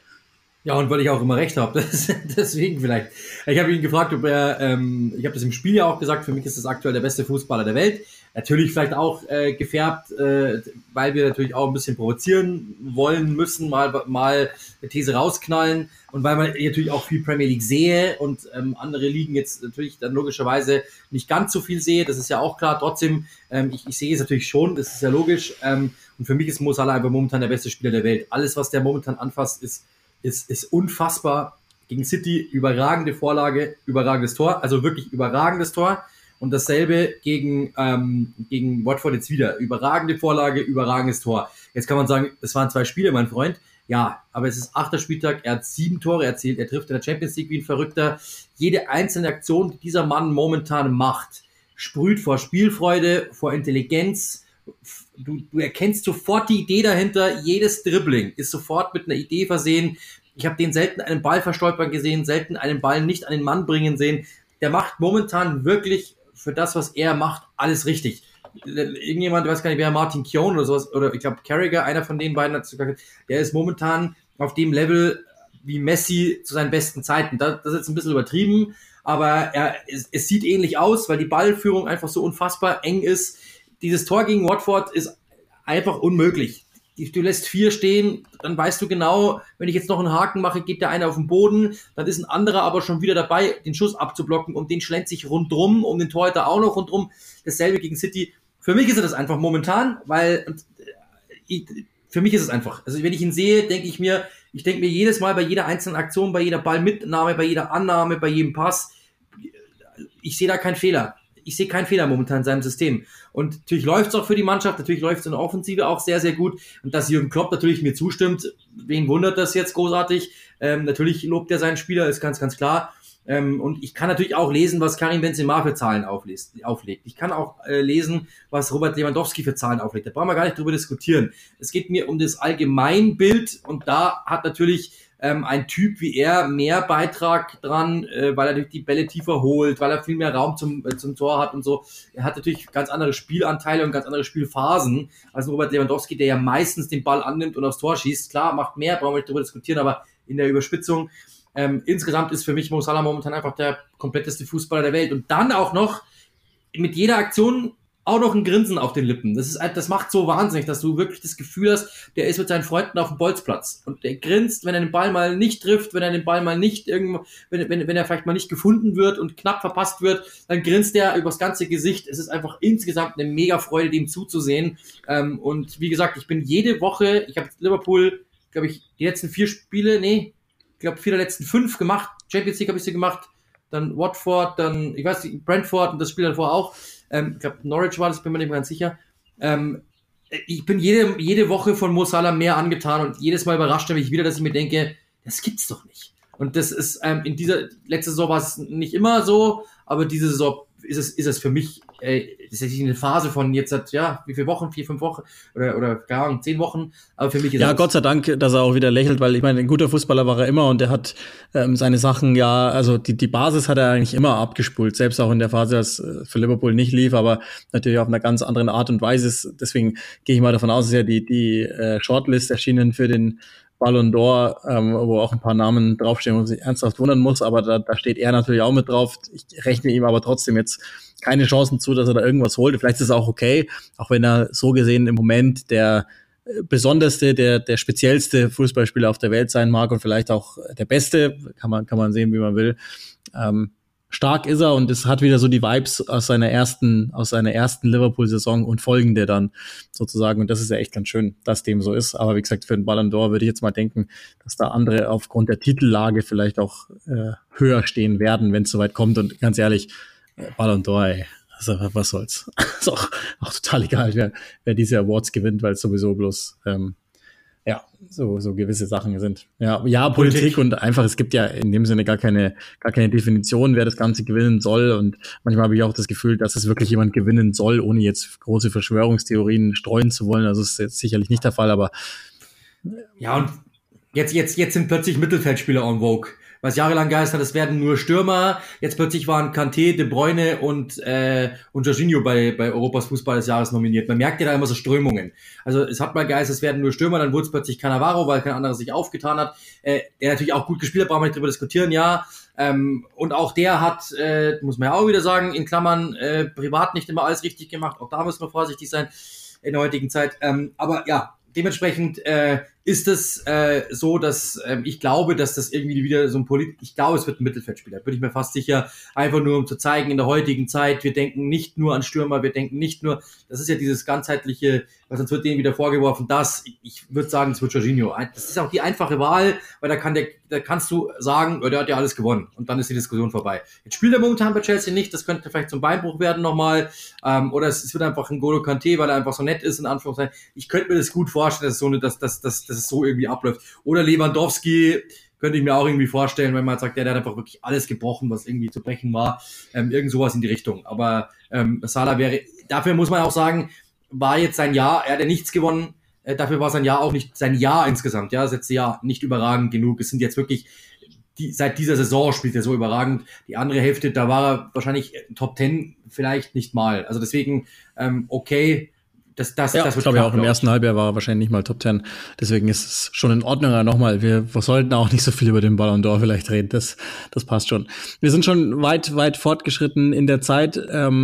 Ja, und weil ich auch immer recht habe, deswegen vielleicht. Ich habe ihn gefragt, ob er, ich habe das im Spiel ja auch gesagt, für mich ist das aktuell der beste Fußballer der Welt. Natürlich vielleicht auch gefärbt, weil wir natürlich auch ein bisschen provozieren wollen müssen, mal eine These rausknallen und weil man natürlich auch viel Premier League sehe und andere Ligen jetzt natürlich dann logischerweise nicht ganz so viel sehe, das ist ja auch klar. Trotzdem, ich sehe es natürlich schon, das ist ja logisch. Und für mich ist Mo Salah einfach momentan der beste Spieler der Welt. Alles, was der momentan anfasst, ist unfassbar. Gegen City überragende Vorlage, überragendes Tor, also wirklich überragendes Tor. Und dasselbe gegen Watford jetzt wieder. Überragende Vorlage, überragendes Tor. Jetzt kann man sagen, es waren 2 Spiele, mein Freund. Ja, aber es ist 8. Spieltag, er hat 7 Tore erzielt, er trifft in der Champions League wie ein Verrückter. Jede einzelne Aktion, die dieser Mann momentan macht, sprüht vor Spielfreude, vor Intelligenz. Du erkennst sofort die Idee dahinter, jedes Dribbling ist sofort mit einer Idee versehen. Ich habe den selten einen Ball verstolpern gesehen, selten einen Ball nicht an den Mann bringen sehen. Der macht momentan wirklich für das, was er macht, alles richtig. Irgendjemand, ich weiß gar nicht, wer, Martin Keown oder sowas, oder ich glaube Carragher, einer von den beiden, hat sogar, der ist momentan auf dem Level wie Messi zu seinen besten Zeiten. Das ist jetzt ein bisschen übertrieben, aber es sieht ähnlich aus, weil die Ballführung einfach so unfassbar eng ist. Dieses Tor gegen Watford ist einfach unmöglich. Du lässt 4 stehen, dann weißt du genau, wenn ich jetzt noch einen Haken mache, geht der eine auf den Boden, dann ist ein anderer aber schon wieder dabei, den Schuss abzublocken und den schlenzt sich rundrum, um den Torhüter auch noch rundrum. Dasselbe gegen City. Für mich ist er das einfach momentan, weil für mich ist es einfach. Also wenn ich ihn sehe, denke ich mir jedes Mal bei jeder einzelnen Aktion, bei jeder Ballmitnahme, bei jeder Annahme, bei jedem Pass, ich sehe da keinen Fehler. Ich sehe keinen Fehler momentan in seinem System. Und natürlich läuft es auch für die Mannschaft, natürlich läuft es in der Offensive auch sehr, sehr gut. Und dass Jürgen Klopp natürlich mir zustimmt, wen wundert das jetzt großartig? Natürlich lobt er seinen Spieler, ist ganz, ganz klar. Und ich kann natürlich auch lesen, was Karim Benzema für Zahlen auflegt. Ich kann auch lesen, was Robert Lewandowski für Zahlen auflegt. Da brauchen wir gar nicht drüber diskutieren. Es geht mir um das Allgemeinbild und da hat natürlich ein Typ wie er mehr Beitrag dran, weil er durch die Bälle tiefer holt, weil er viel mehr Raum zum Tor hat und so. Er hat natürlich ganz andere Spielanteile und ganz andere Spielphasen als Robert Lewandowski, der ja meistens den Ball annimmt und aufs Tor schießt. Klar, macht mehr, brauchen wir nicht drüber diskutieren, aber in der Überspitzung insgesamt ist für mich Mo Salah momentan einfach der kompletteste Fußballer der Welt. Und dann auch noch mit jeder Aktion auch noch ein Grinsen auf den Lippen. Das macht so wahnsinnig, dass du wirklich das Gefühl hast, der ist mit seinen Freunden auf dem Bolzplatz und der grinst, wenn er den Ball mal nicht trifft, wenn er den Ball mal nicht irgendwo, wenn er vielleicht mal nicht gefunden wird und knapp verpasst wird, dann grinst er übers ganze Gesicht. Es ist einfach insgesamt eine mega Freude, dem zuzusehen. Und wie gesagt, ich bin jede Woche, ich habe Liverpool, glaube ich, die letzten 4 Spiele, ich glaube 4 der letzten 5 gemacht. Champions League habe ich sie gemacht, dann Watford, dann, ich weiß nicht, Brentford und das Spiel davor auch. Ich glaube, Norwich war das, bin mir nicht mehr ganz sicher. Ich bin jede Woche von Mo Salah mehr angetan und jedes Mal überrascht er mich wieder, dass ich mir denke, das gibt's doch nicht. Und das ist, letzte Saison war es nicht immer so, aber diese Saison ist es für mich, das ist eine Phase von jetzt seit, wie viele Wochen? 4, 5 Wochen oder gar nicht, 10 Wochen. Aber für mich ist Gott sei Dank, dass er auch wieder lächelt, weil ich meine, ein guter Fußballer war er immer und er hat seine Sachen also die Basis hat er eigentlich immer abgespult, selbst auch in der Phase, als für Liverpool nicht lief, aber natürlich auf einer ganz anderen Art und Weise. Deswegen gehe ich mal davon aus, dass ja die Shortlist erschienen für den Ballon d'Or, wo auch ein paar Namen draufstehen, wo man sich ernsthaft wundern muss, aber da steht er natürlich auch mit drauf. Ich rechne ihm aber trotzdem jetzt keine Chancen zu, dass er da irgendwas holt. Vielleicht ist es auch okay, auch wenn er so gesehen im Moment der besonderste, der speziellste Fußballspieler auf der Welt sein mag und vielleicht auch der beste, kann man sehen, wie man will. Stark ist er und es hat wieder so die Vibes aus seiner ersten Liverpool-Saison und folgende dann sozusagen. Und das ist ja echt ganz schön, dass dem so ist. Aber wie gesagt, für den Ballon d'Or würde ich jetzt mal denken, dass da andere aufgrund der Titellage vielleicht auch höher stehen werden, wenn es soweit kommt. Und ganz ehrlich, Ballon d'Or, ey, also was soll's. Ist auch total egal, wer diese Awards gewinnt, weil es sowieso bloß so gewisse Sachen sind. Ja, Politik und einfach, es gibt ja in dem Sinne gar keine Definition, wer das Ganze gewinnen soll. Und manchmal habe ich auch das Gefühl, dass es wirklich jemand gewinnen soll, ohne jetzt große Verschwörungstheorien streuen zu wollen. Also das ist jetzt sicherlich nicht der Fall, aber ja, und jetzt sind plötzlich Mittelfeldspieler en vogue. Was jahrelang geheißen hat, es werden nur Stürmer. Jetzt plötzlich waren Kanté, De Bruyne und Jorginho bei Europas Fußball des Jahres nominiert. Man merkt ja da immer so Strömungen. Also es hat mal geheißen, es werden nur Stürmer, dann wurde es plötzlich Cannavaro, weil kein anderer sich aufgetan hat. Der natürlich auch gut gespielt hat, brauchen wir nicht drüber diskutieren, ja. Und auch der hat, muss man ja auch wieder sagen, in Klammern, privat nicht immer alles richtig gemacht. Auch da müssen wir vorsichtig sein in der heutigen Zeit. Aber ja, dementsprechend ist es so, dass ich glaube, dass das irgendwie wieder so ich glaube, es wird ein Mittelfeldspieler, bin ich mir fast sicher, einfach nur um zu zeigen, in der heutigen Zeit, wir denken nicht nur an Stürmer, wir denken nicht nur, das ist ja dieses ganzheitliche, weil sonst wird denen wieder vorgeworfen, ich würde sagen, es wird Jorginho. Das ist auch die einfache Wahl, weil da kannst du sagen, der hat ja alles gewonnen und dann ist die Diskussion vorbei. Jetzt spielt er momentan bei Chelsea nicht, das könnte vielleicht zum Beinbruch werden nochmal, oder es wird einfach ein N'Golo Kanté, weil er einfach so nett ist, in Anführungszeichen. Ich könnte mir das gut vorstellen, dass es so irgendwie abläuft. Oder Lewandowski könnte ich mir auch irgendwie vorstellen, wenn man sagt, der hat einfach wirklich alles gebrochen, was irgendwie zu brechen war. Irgend sowas in die Richtung. Aber Salah dafür muss man auch sagen, war jetzt sein Jahr, er hat ja nichts gewonnen, dafür war sein Jahr auch nicht, sein Jahr insgesamt, das letzte Jahr nicht überragend genug. Es sind jetzt wirklich, seit dieser Saison spielt er so überragend. Die andere Hälfte, da war er wahrscheinlich Top 10 vielleicht nicht mal. Also deswegen, okay, das wird ich glaube ja auch im ersten Halbjahr war er wahrscheinlich nicht mal Top 10. Deswegen ist es schon in Ordnung. Aber nochmal, wir sollten auch nicht so viel über den Ballon d'Or vielleicht reden. Das passt schon. Wir sind schon weit fortgeschritten in der Zeit.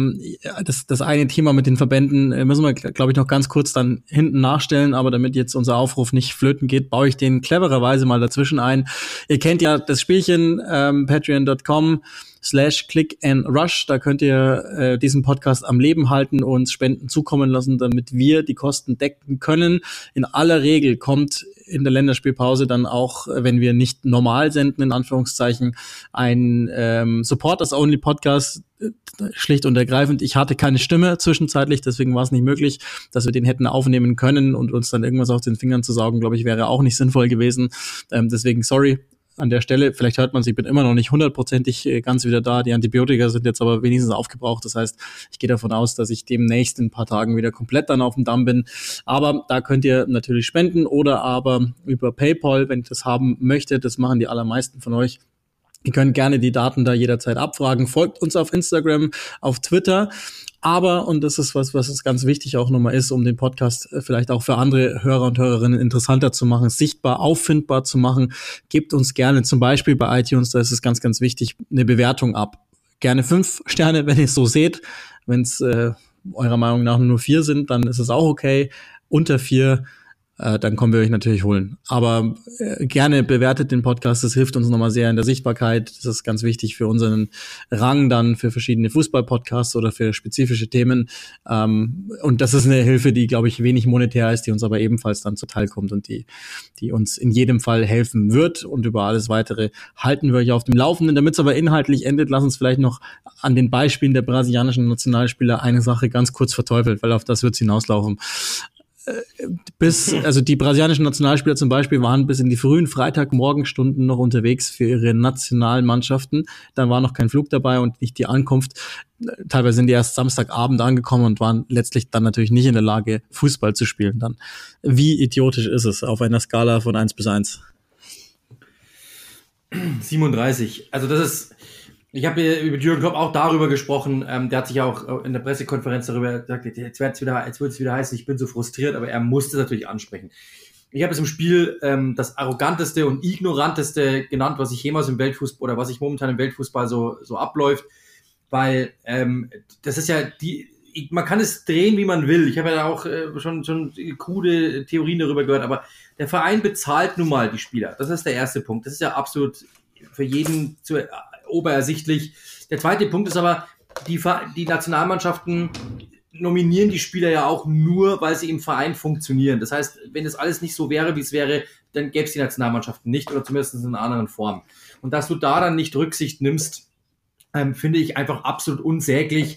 Das eine Thema mit den Verbänden müssen wir, glaube ich, noch ganz kurz dann hinten nachstellen. Aber damit jetzt unser Aufruf nicht flöten geht, baue ich den clevererweise mal dazwischen ein. Ihr kennt ja das Spielchen, patreon.com/click-and-rush. Da könnt ihr diesen Podcast am Leben halten und Spenden zukommen lassen, damit wir die Kosten decken können. In aller Regel kommt in der Länderspielpause dann auch, wenn wir nicht normal senden, in Anführungszeichen, ein Supporters-Only-Podcast, schlicht und ergreifend. Ich hatte keine Stimme zwischenzeitlich, deswegen war es nicht möglich, dass wir den hätten aufnehmen können und uns dann irgendwas aus den Fingern zu saugen, glaube ich, wäre auch nicht sinnvoll gewesen. Deswegen sorry an der Stelle. Vielleicht hört man, ich bin immer noch nicht 100% ganz wieder da. Die Antibiotika sind jetzt aber wenigstens aufgebraucht. Das heißt, ich gehe davon aus, dass ich demnächst in ein paar Tagen wieder komplett dann auf dem Damm bin. Aber da könnt ihr natürlich spenden oder aber über PayPal, wenn ihr das haben möchtet. Das machen die allermeisten von euch. Ihr könnt gerne die Daten da jederzeit abfragen. Folgt uns auf Instagram, auf Twitter. Aber, und das ist was uns ganz wichtig auch nochmal ist, um den Podcast vielleicht auch für andere Hörer und Hörerinnen interessanter zu machen, sichtbar, auffindbar zu machen, gebt uns gerne zum Beispiel bei iTunes, da ist es ganz, ganz wichtig, eine Bewertung ab. Gerne 5 Sterne, wenn ihr es so seht. Wenn es eurer Meinung nach nur 4 sind, dann ist es auch okay. Unter 4, dann kommen wir euch natürlich holen. Aber gerne bewertet den Podcast, das hilft uns nochmal sehr in der Sichtbarkeit. Das ist ganz wichtig für unseren Rang dann, für verschiedene Fußball-Podcasts oder für spezifische Themen. Und das ist eine Hilfe, die, glaube ich, wenig monetär ist, die uns aber ebenfalls dann zuteil kommt und die uns in jedem Fall helfen wird. Und über alles Weitere halten wir euch auf dem Laufenden. Damit es aber inhaltlich endet, lass uns vielleicht noch an den Beispielen der brasilianischen Nationalspieler eine Sache ganz kurz verteufeln, weil auf das wird es hinauslaufen. Also die brasilianischen Nationalspieler zum Beispiel waren bis in die frühen Freitagmorgenstunden noch unterwegs für ihre Nationalmannschaften. Dann war noch kein Flug dabei und nicht die Ankunft. Teilweise sind die erst Samstagabend angekommen und waren letztlich dann natürlich nicht in der Lage, Fußball zu spielen dann. Wie idiotisch ist es auf einer Skala von 1-1? 37. Also das ist... Ich habe über Jürgen Klopp auch darüber gesprochen, der hat sich ja auch in der Pressekonferenz darüber gesagt, jetzt wird es wieder heißen, ich bin so frustriert, aber er musste es natürlich ansprechen. Ich habe es im Spiel das arroganteste und ignoranteste genannt, was ich jemals im Weltfußball oder was ich momentan im Weltfußball so abläuft, weil das ist ja man kann es drehen, wie man will. Ich habe ja auch schon krude Theorien darüber gehört, aber der Verein bezahlt nun mal die Spieler. Das ist der erste Punkt. Das ist ja absolut für jeden oberersichtlich. Der zweite Punkt ist aber, die Nationalmannschaften nominieren die Spieler ja auch nur, weil sie im Verein funktionieren. Das heißt, wenn es alles nicht so wäre, wie es wäre, dann gäbe es die Nationalmannschaften nicht oder zumindest in einer anderen Form. Und dass du da dann nicht Rücksicht nimmst, finde ich einfach absolut unsäglich.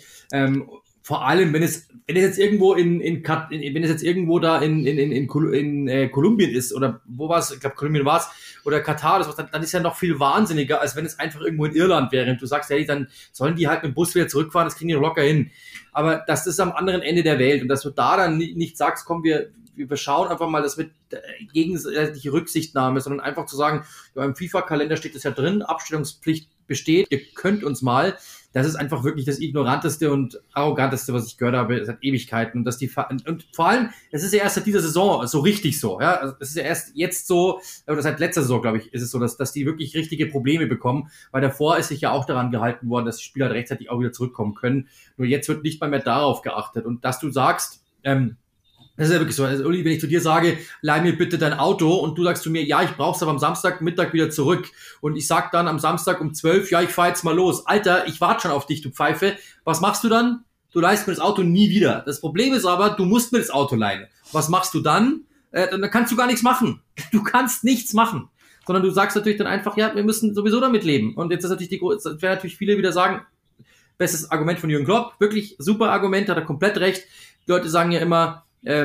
Vor allem, wenn es jetzt irgendwo wenn es jetzt irgendwo da in Kolumbien ist oder wo war es? Ich glaube Kolumbien war es oder Katar, dann ist ja noch viel wahnsinniger, als wenn es einfach irgendwo in Irland wäre. Und du sagst, hey, dann sollen die halt mit dem Bus wieder zurückfahren, das kriegen die locker hin. Aber das ist am anderen Ende der Welt und dass du da dann nicht sagst, komm, wir schauen einfach mal, das mit gegenseitige Rücksichtnahme, sondern einfach zu sagen, ja, im FIFA-Kalender steht das ja drin, Abstellungspflicht besteht, ihr könnt uns mal. Das ist einfach wirklich das ignoranteste und arroganteste, was ich gehört habe seit Ewigkeiten. Und vor allem, es ist ja erst seit dieser Saison so richtig so. Ja, also es ist ja erst jetzt so, oder seit letzter Saison, glaube ich, ist es so, dass die wirklich richtige Probleme bekommen, weil davor ist sich ja auch daran gehalten worden, dass die Spieler rechtzeitig auch wieder zurückkommen können. Nur jetzt wird nicht mal mehr darauf geachtet. Und dass du sagst, das ist ja wirklich so. Also, Uli, wenn ich zu dir sage, leih mir bitte dein Auto und du sagst zu mir, ja, ich brauch's aber am Samstagmittag wieder zurück. Und ich sag dann am Samstag um 12, ja, ich fahr jetzt mal los. Alter, ich warte schon auf dich, du Pfeife. Was machst du dann? Du leihst mir das Auto nie wieder. Das Problem ist aber, du musst mir das Auto leihen. Was machst du dann? Dann kannst du gar nichts machen. Du kannst nichts machen. Sondern du sagst natürlich dann einfach, ja, wir müssen sowieso damit leben. Und jetzt ist natürlich werden natürlich viele wieder sagen, bestes Argument von Jürgen Klopp, wirklich super Argument, hat er komplett recht. Die Leute sagen ja immer,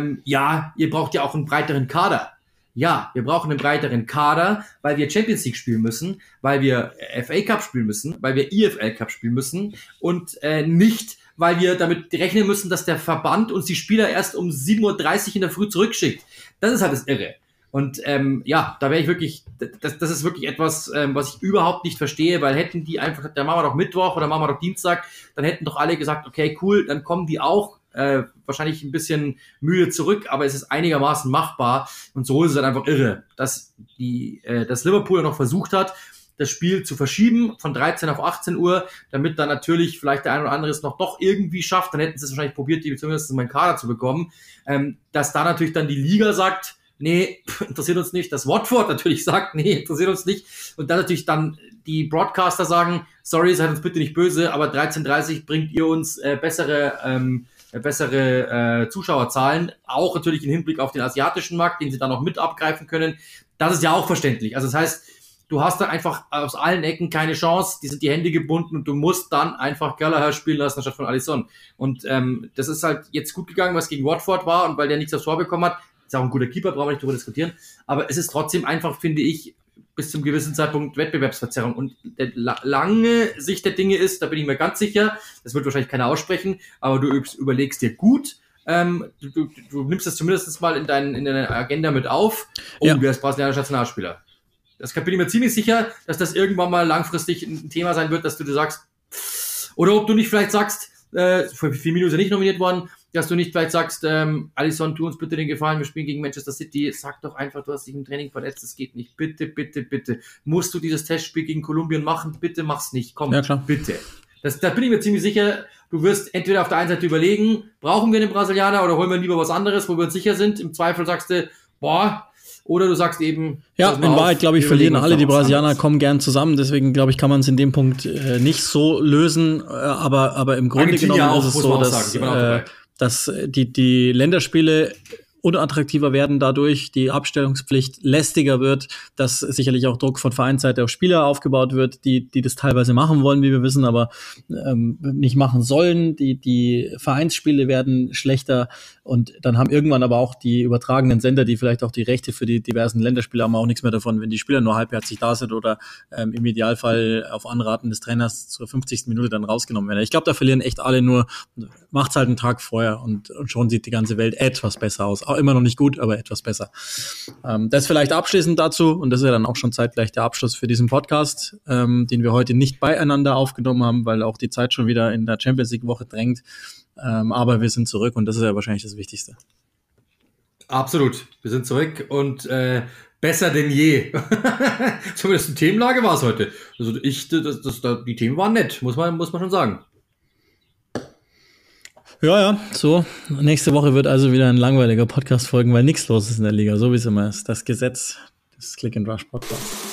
ja, ihr braucht ja auch einen breiteren Kader. Ja, wir brauchen einen breiteren Kader, weil wir Champions League spielen müssen, weil wir FA Cup spielen müssen, weil wir EFL Cup spielen müssen und nicht, weil wir damit rechnen müssen, dass der Verband uns die Spieler erst um 7:30 Uhr in der Früh zurückschickt. Das ist halt das Irre. Und ja, da wäre ich wirklich, das ist wirklich etwas, was ich überhaupt nicht verstehe, weil hätten die einfach, dann machen wir doch Mittwoch oder machen wir doch Dienstag, dann hätten doch alle gesagt, okay, cool, dann kommen die auch wahrscheinlich ein bisschen müde zurück, aber es ist einigermaßen machbar und so ist es halt einfach irre, dass Liverpool noch versucht hat, das Spiel zu verschieben von 13 auf 18 Uhr, damit dann natürlich vielleicht der ein oder andere es noch doch irgendwie schafft, dann hätten sie es wahrscheinlich probiert, die zumindest in meinen Kader zu bekommen, dass da natürlich dann die Liga sagt, nee, interessiert uns nicht, dass Watford natürlich sagt, nee, interessiert uns nicht und dann natürlich dann die Broadcaster sagen, sorry, seid uns bitte nicht böse, aber 13:30 bringt ihr uns bessere Zuschauerzahlen, auch natürlich im Hinblick auf den asiatischen Markt, den sie dann noch mit abgreifen können. Das ist ja auch verständlich. Also das heißt, du hast da einfach aus allen Ecken keine Chance, die sind die Hände gebunden und du musst dann einfach Gallagher spielen lassen anstatt von Alisson. Und das ist halt jetzt gut gegangen, was gegen Watford war und weil der nichts aufs Tor bekommen hat, ist auch ein guter Keeper, brauchen wir nicht darüber diskutieren, aber es ist trotzdem einfach, finde ich, bis zum gewissen Zeitpunkt Wettbewerbsverzerrung. Und der lange Sicht der Dinge ist, da bin ich mir ganz sicher, das wird wahrscheinlich keiner aussprechen, aber du überlegst dir gut, du nimmst das zumindest mal in deine Agenda mit auf. Oh, ja. Der ist brasilianischer Nationalspieler. Das bin ich mir ziemlich sicher, dass das irgendwann mal langfristig ein Thema sein wird, dass du dir sagst, oder ob du nicht vielleicht sagst, für Firmino ist er nicht nominiert worden, dass du nicht vielleicht sagst, Alisson, tu uns bitte den Gefallen, wir spielen gegen Manchester City, sag doch einfach, du hast dich im Training verletzt, das geht nicht, bitte, bitte, bitte. Musst du dieses Testspiel gegen Kolumbien machen? Bitte mach's nicht, komm, ja, bitte. Da bin ich mir ziemlich sicher, du wirst entweder auf der einen Seite überlegen, brauchen wir einen Brasilianer oder holen wir lieber was anderes, wo wir uns sicher sind. Im Zweifel sagst du, boah, oder du sagst eben... Ja, in Wahrheit, glaube ich, verlieren alle. Die Brasilianer kommen gern zusammen. Deswegen, glaube ich, kann man es in dem Punkt nicht so lösen. Aber im Grunde genommen ist es so, dass die Länderspiele unattraktiver werden dadurch, die Abstellungspflicht lästiger wird, dass sicherlich auch Druck von Vereinsseite auf Spieler aufgebaut wird, die das teilweise machen wollen, wie wir wissen, aber nicht machen sollen. Die Vereinsspiele werden schlechter und dann haben irgendwann aber auch die übertragenen Sender, die vielleicht auch die Rechte für die diversen Länderspiele haben, auch nichts mehr davon, wenn die Spieler nur halbherzig da sind oder im Idealfall auf Anraten des Trainers zur 50. Minute dann rausgenommen werden. Ich glaube, da verlieren echt alle nur, macht's halt einen Tag vorher und schon sieht die ganze Welt etwas besser aus. Auch immer noch nicht gut, aber etwas besser. Das vielleicht abschließend dazu, und das ist ja dann auch schon zeitgleich der Abschluss für diesen Podcast, den wir heute nicht beieinander aufgenommen haben, weil auch die Zeit schon wieder in der Champions-League-Woche drängt. Aber wir sind zurück und das ist ja wahrscheinlich das Wichtigste. Absolut, wir sind zurück und besser denn je. Zumindest die Themenlage war es heute. Also die Themen waren nett, muss man schon sagen. Ja, so. Nächste Woche wird also wieder ein langweiliger Podcast folgen, weil nichts los ist in der Liga, so wie es immer ist. Das Gesetz des Click and Rush Podcasts.